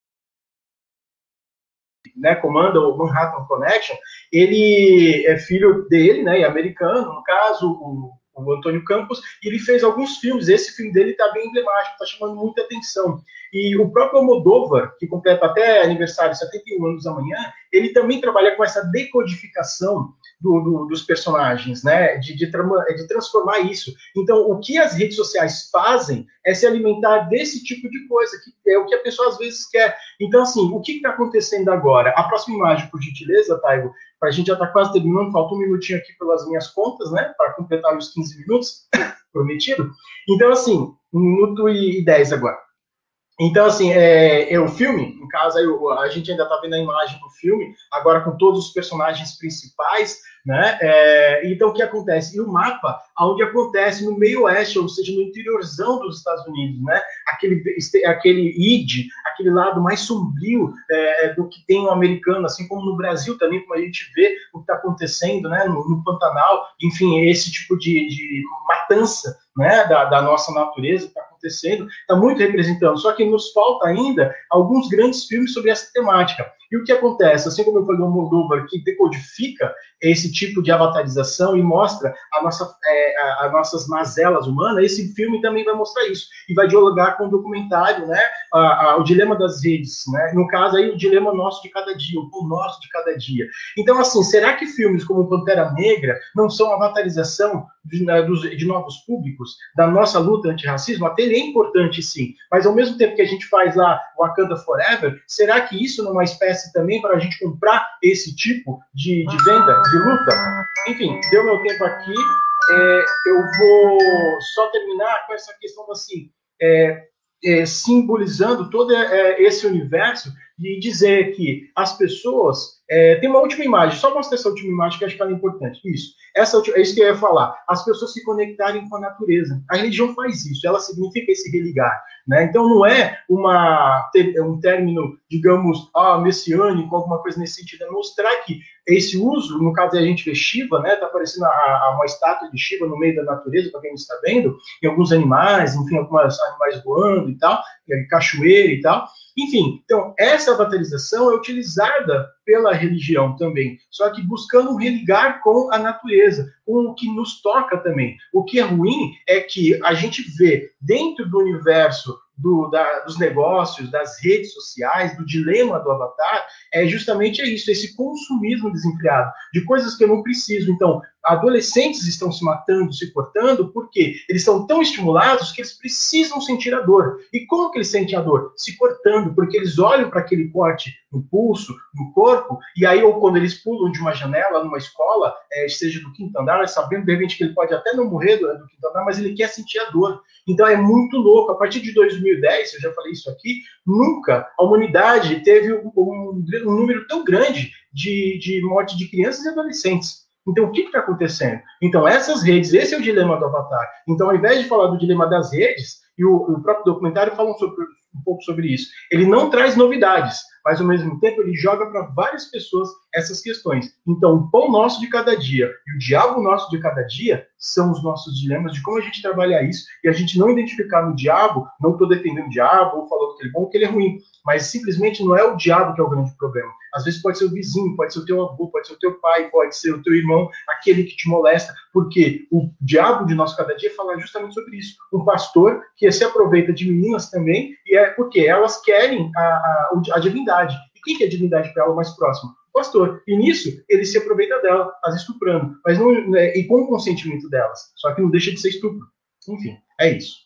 Né, comanda o Manhattan Connection, ele é filho dele, né, e americano, no caso, o Antônio Campos, e ele fez alguns filmes. Esse filme dele está bem emblemático, está chamando muita atenção. E o próprio Almodóvar, que completa até aniversário, 71 anos amanhã, ele também trabalha com essa decodificação dos personagens, né? De transformar isso. Então, o que as redes sociais fazem é se alimentar desse tipo de coisa, que é o que a pessoa às vezes quer. Então, assim, o que está acontecendo agora? A próxima imagem, por gentileza, Taigo, a gente já está quase terminando, falta um minutinho aqui pelas minhas contas, né? Para completar os 15 minutos prometido. Então, assim, 1 minuto e 10 agora. Então, assim, o filme, no caso, aí, a gente ainda está vendo a imagem do filme, agora com todos os personagens principais, né? Então, o que acontece? E o mapa, onde acontece no meio oeste, ou seja, no interiorzão dos Estados Unidos, né? Aquele id, aquele lado mais sombrio do que tem o americano, assim como no Brasil também, como a gente vê o que está acontecendo, né? No Pantanal, enfim, esse tipo de matança, né? Da nossa natureza que está acontecendo, está muito representando. Só que nos falta ainda alguns grandes filmes sobre essa temática. E o que acontece? Assim como eu falei do Moldova, que decodifica esse tipo de avatarização e mostra as nossas mazelas humanas, esse filme também vai mostrar isso. E vai dialogar com o documentário, né? O dilema das redes, né? No caso aí, o dilema nosso de cada dia, o pão nosso de cada dia. Então, assim, será que filmes como Pantera Negra não são avatarização de novos públicos, da nossa luta antirracismo? Até ele é importante, sim, mas ao mesmo tempo que a gente faz lá Wakanda Forever, será que isso não é uma espécie também para a gente comprar esse tipo de venda, de luta? Enfim, deu meu tempo aqui, eu vou só terminar com essa questão assim, simbolizando todo esse universo e dizer que as pessoas... tem uma última imagem, só mostrar essa última imagem que eu acho que ela é importante. Isso. É isso que eu ia falar. As pessoas se conectarem com a natureza. A religião faz isso, ela significa esse religar. Né? Então não é um término, digamos, messiânico, alguma coisa nesse sentido. É mostrar que esse uso, no caso a gente vê Shiva, né? Está aparecendo uma estátua de Shiva no meio da natureza, para quem não está vendo, e alguns animais, enfim, alguns animais voando e tal, cachoeira e tal. Enfim, então, essa avatarização é utilizada pela religião também, só que buscando religar com a natureza, com o que nos toca também. O que é ruim é que a gente vê dentro do universo dos negócios, das redes sociais, do dilema do avatar, justamente isso, esse consumismo desenfreado, de coisas que eu não preciso. Então, adolescentes estão se matando, se cortando, porque eles são tão estimulados que eles precisam sentir a dor. E como que eles sentem a dor? Se cortando, porque eles olham para aquele corte no pulso, no corpo, e aí, ou quando eles pulam de uma janela numa escola, seja do quinto andar, sabendo de repente que ele pode até não morrer do quinto andar, mas ele quer sentir a dor. Então é muito louco. A partir de 2010, eu já falei isso aqui, nunca a humanidade teve um número tão grande de morte de crianças e adolescentes. Então, o que está acontecendo? Então, essas redes, esse é o dilema do avatar. Então, ao invés de falar do dilema das redes, e o próprio documentário fala um pouco sobre isso, ele não traz novidades, mas, ao mesmo tempo, ele joga para várias pessoas essas questões. Então, o pão nosso de cada dia e o diabo nosso de cada dia são os nossos dilemas de como a gente trabalhar isso, e a gente não identificar no diabo, não estou defendendo o diabo, ou falando que ele é bom ou que ele é ruim, mas simplesmente não é o diabo que é o grande problema. Às vezes pode ser o vizinho, pode ser o teu avô, pode ser o teu pai, pode ser o teu irmão, aquele que te molesta, porque o diabo de nosso cada dia fala justamente sobre isso. Um pastor que se aproveita de meninas também, e porque elas querem a divindade. E quem que é a divindade para ela mais próxima? O pastor. E nisso, ele se aproveita dela, as estuprando, mas não, e com o consentimento delas. Só que não deixa de ser estupro. Enfim, é isso.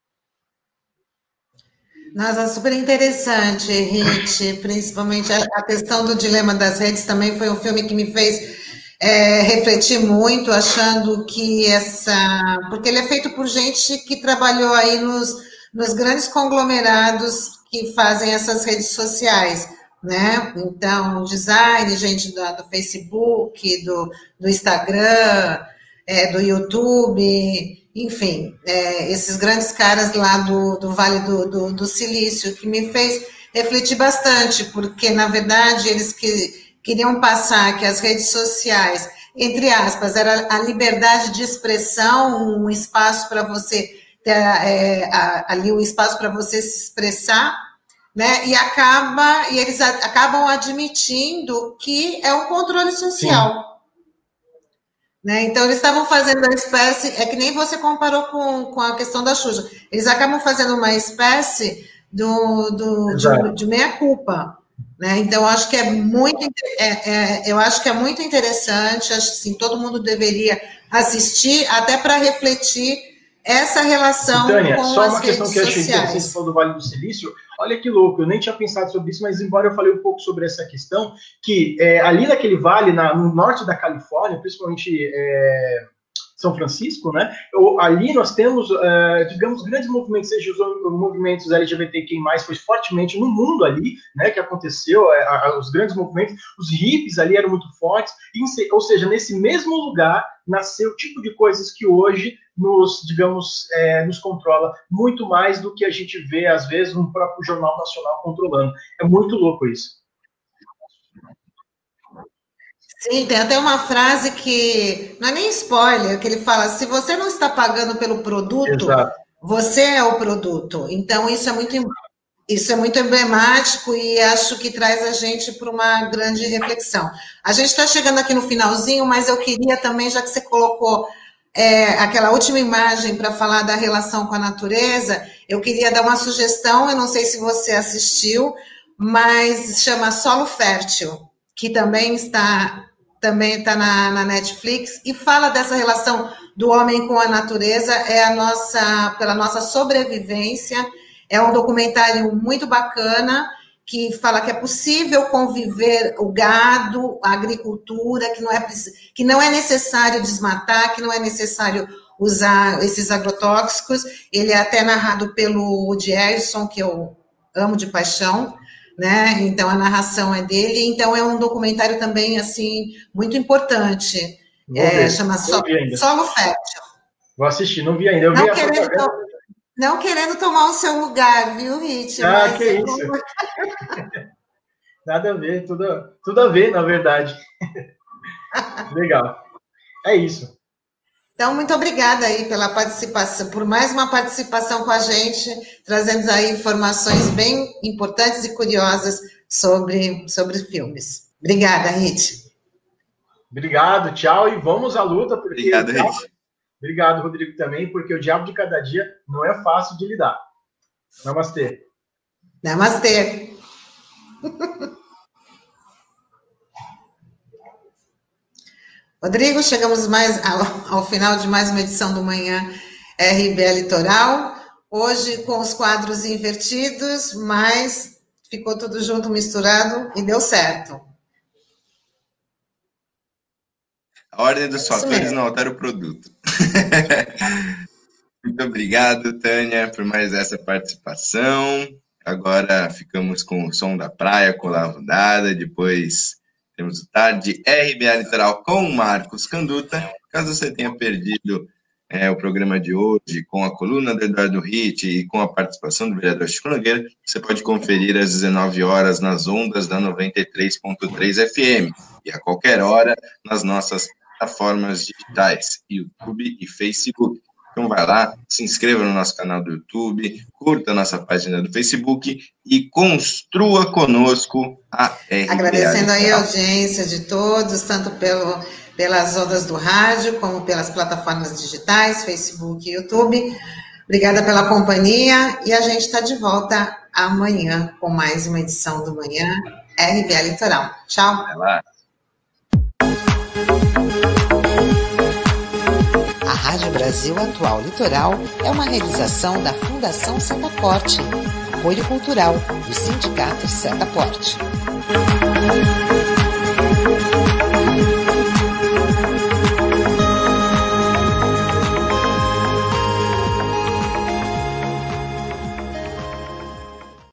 Nossa, super interessante, Rit, principalmente a questão do dilema das redes também foi um filme que me fez refletir muito, achando que porque ele é feito por gente que trabalhou aí nos grandes conglomerados que fazem essas redes sociais, né? Então, design, gente do Facebook, do Instagram, do YouTube, enfim, esses grandes caras lá do Vale do Silício, que me fez refletir bastante, porque, na verdade, eles queriam passar que as redes sociais, entre aspas, era a liberdade de expressão, um espaço para você ter ali um espaço para você se expressar, né? E eles acabam admitindo que é um controle social. Sim. Né? Então, eles estavam fazendo uma espécie, é que nem você comparou com a questão da Xuxa, eles acabam fazendo uma espécie de meia-culpa. Né? Então, eu acho que eu acho que é muito interessante, acho que assim, todo mundo deveria assistir, até para refletir essa relação Tânia, com só as uma questão que eu achei interessante, você falou do Vale do Silício. Olha que louco, eu nem tinha pensado sobre isso, mas embora eu falei um pouco sobre essa questão, que ali naquele vale, no norte da Califórnia, principalmente São Francisco, né? Ali nós temos, digamos, grandes movimentos, seja os movimentos LGBTQI+, foi fortemente no mundo ali, né, que aconteceu, os grandes movimentos, os hippies ali eram muito fortes, ou seja, nesse mesmo lugar nasceu o tipo de coisas que hoje nos, digamos, nos controla muito mais do que a gente vê, às vezes, no próprio Jornal Nacional controlando. É muito louco isso. Sim, tem até uma frase que não é nem spoiler, que ele fala: se você não está pagando pelo produto, exato, você é o produto. Então, isso é muito emblemático e acho que traz a gente para uma grande reflexão. A gente está chegando aqui no finalzinho, mas eu queria também, já que você colocou aquela última imagem para falar da relação com a natureza, eu queria dar uma sugestão, eu não sei se você assistiu, mas chama Solo Fértil, que também está na Netflix, e fala dessa relação do homem com a natureza, pela nossa sobrevivência. É um documentário muito bacana, que fala que é possível conviver o gado, a agricultura, que não é necessário desmatar, que não é necessário usar esses agrotóxicos. Ele é até narrado pelo Woody Harrelson, que eu amo de paixão, né? Então a narração é dele. Então é um documentário também assim muito importante. Chama Solo Fértil. Vou assistir, não vi ainda. Eu vi a propaganda. Não querendo tomar o seu lugar, viu, Rit? Que isso. Nada a ver, tudo a ver, na verdade. Legal. É isso. Então, muito obrigada aí pela participação, por mais uma participação com a gente, trazendo aí informações bem importantes e curiosas sobre filmes. Obrigada, Rit. Obrigado, tchau, e vamos à luta. Obrigado, Rit. Obrigado, Rodrigo, também, porque o diabo de cada dia não é fácil de lidar. Namastê. Namastê. Rodrigo, chegamos ao final de mais uma edição do Manhã RBA Litoral. Hoje com os quadros invertidos, mas ficou tudo junto, misturado e deu certo. A ordem dos fatores não altera o produto. Muito obrigado, Tânia, por mais essa participação. Agora ficamos com o som da praia, com a rodada. Depois temos o Tarde RBA Litoral com o Marcos Canduta. Caso você tenha perdido o programa de hoje com a coluna do Eduardo Rit e com a participação do vereador Chico Nogueira, você pode conferir às 19 horas nas ondas da 93.3 FM e a qualquer hora nas nossas plataformas digitais, YouTube e Facebook. Então vai lá, se inscreva no nosso canal do YouTube, curta a nossa página do Facebook e construa conosco a RBA. Agradecendo aí a audiência de todos, tanto pelas ondas do rádio, como pelas plataformas digitais, Facebook e YouTube. Obrigada pela companhia e a gente está de volta amanhã com mais uma edição do Manhã RBA Litoral. Tchau. Vai lá. A Rádio Brasil Atual Litoral é uma realização da Fundação Setaporte, apoio cultural do Sindicato Setaporte.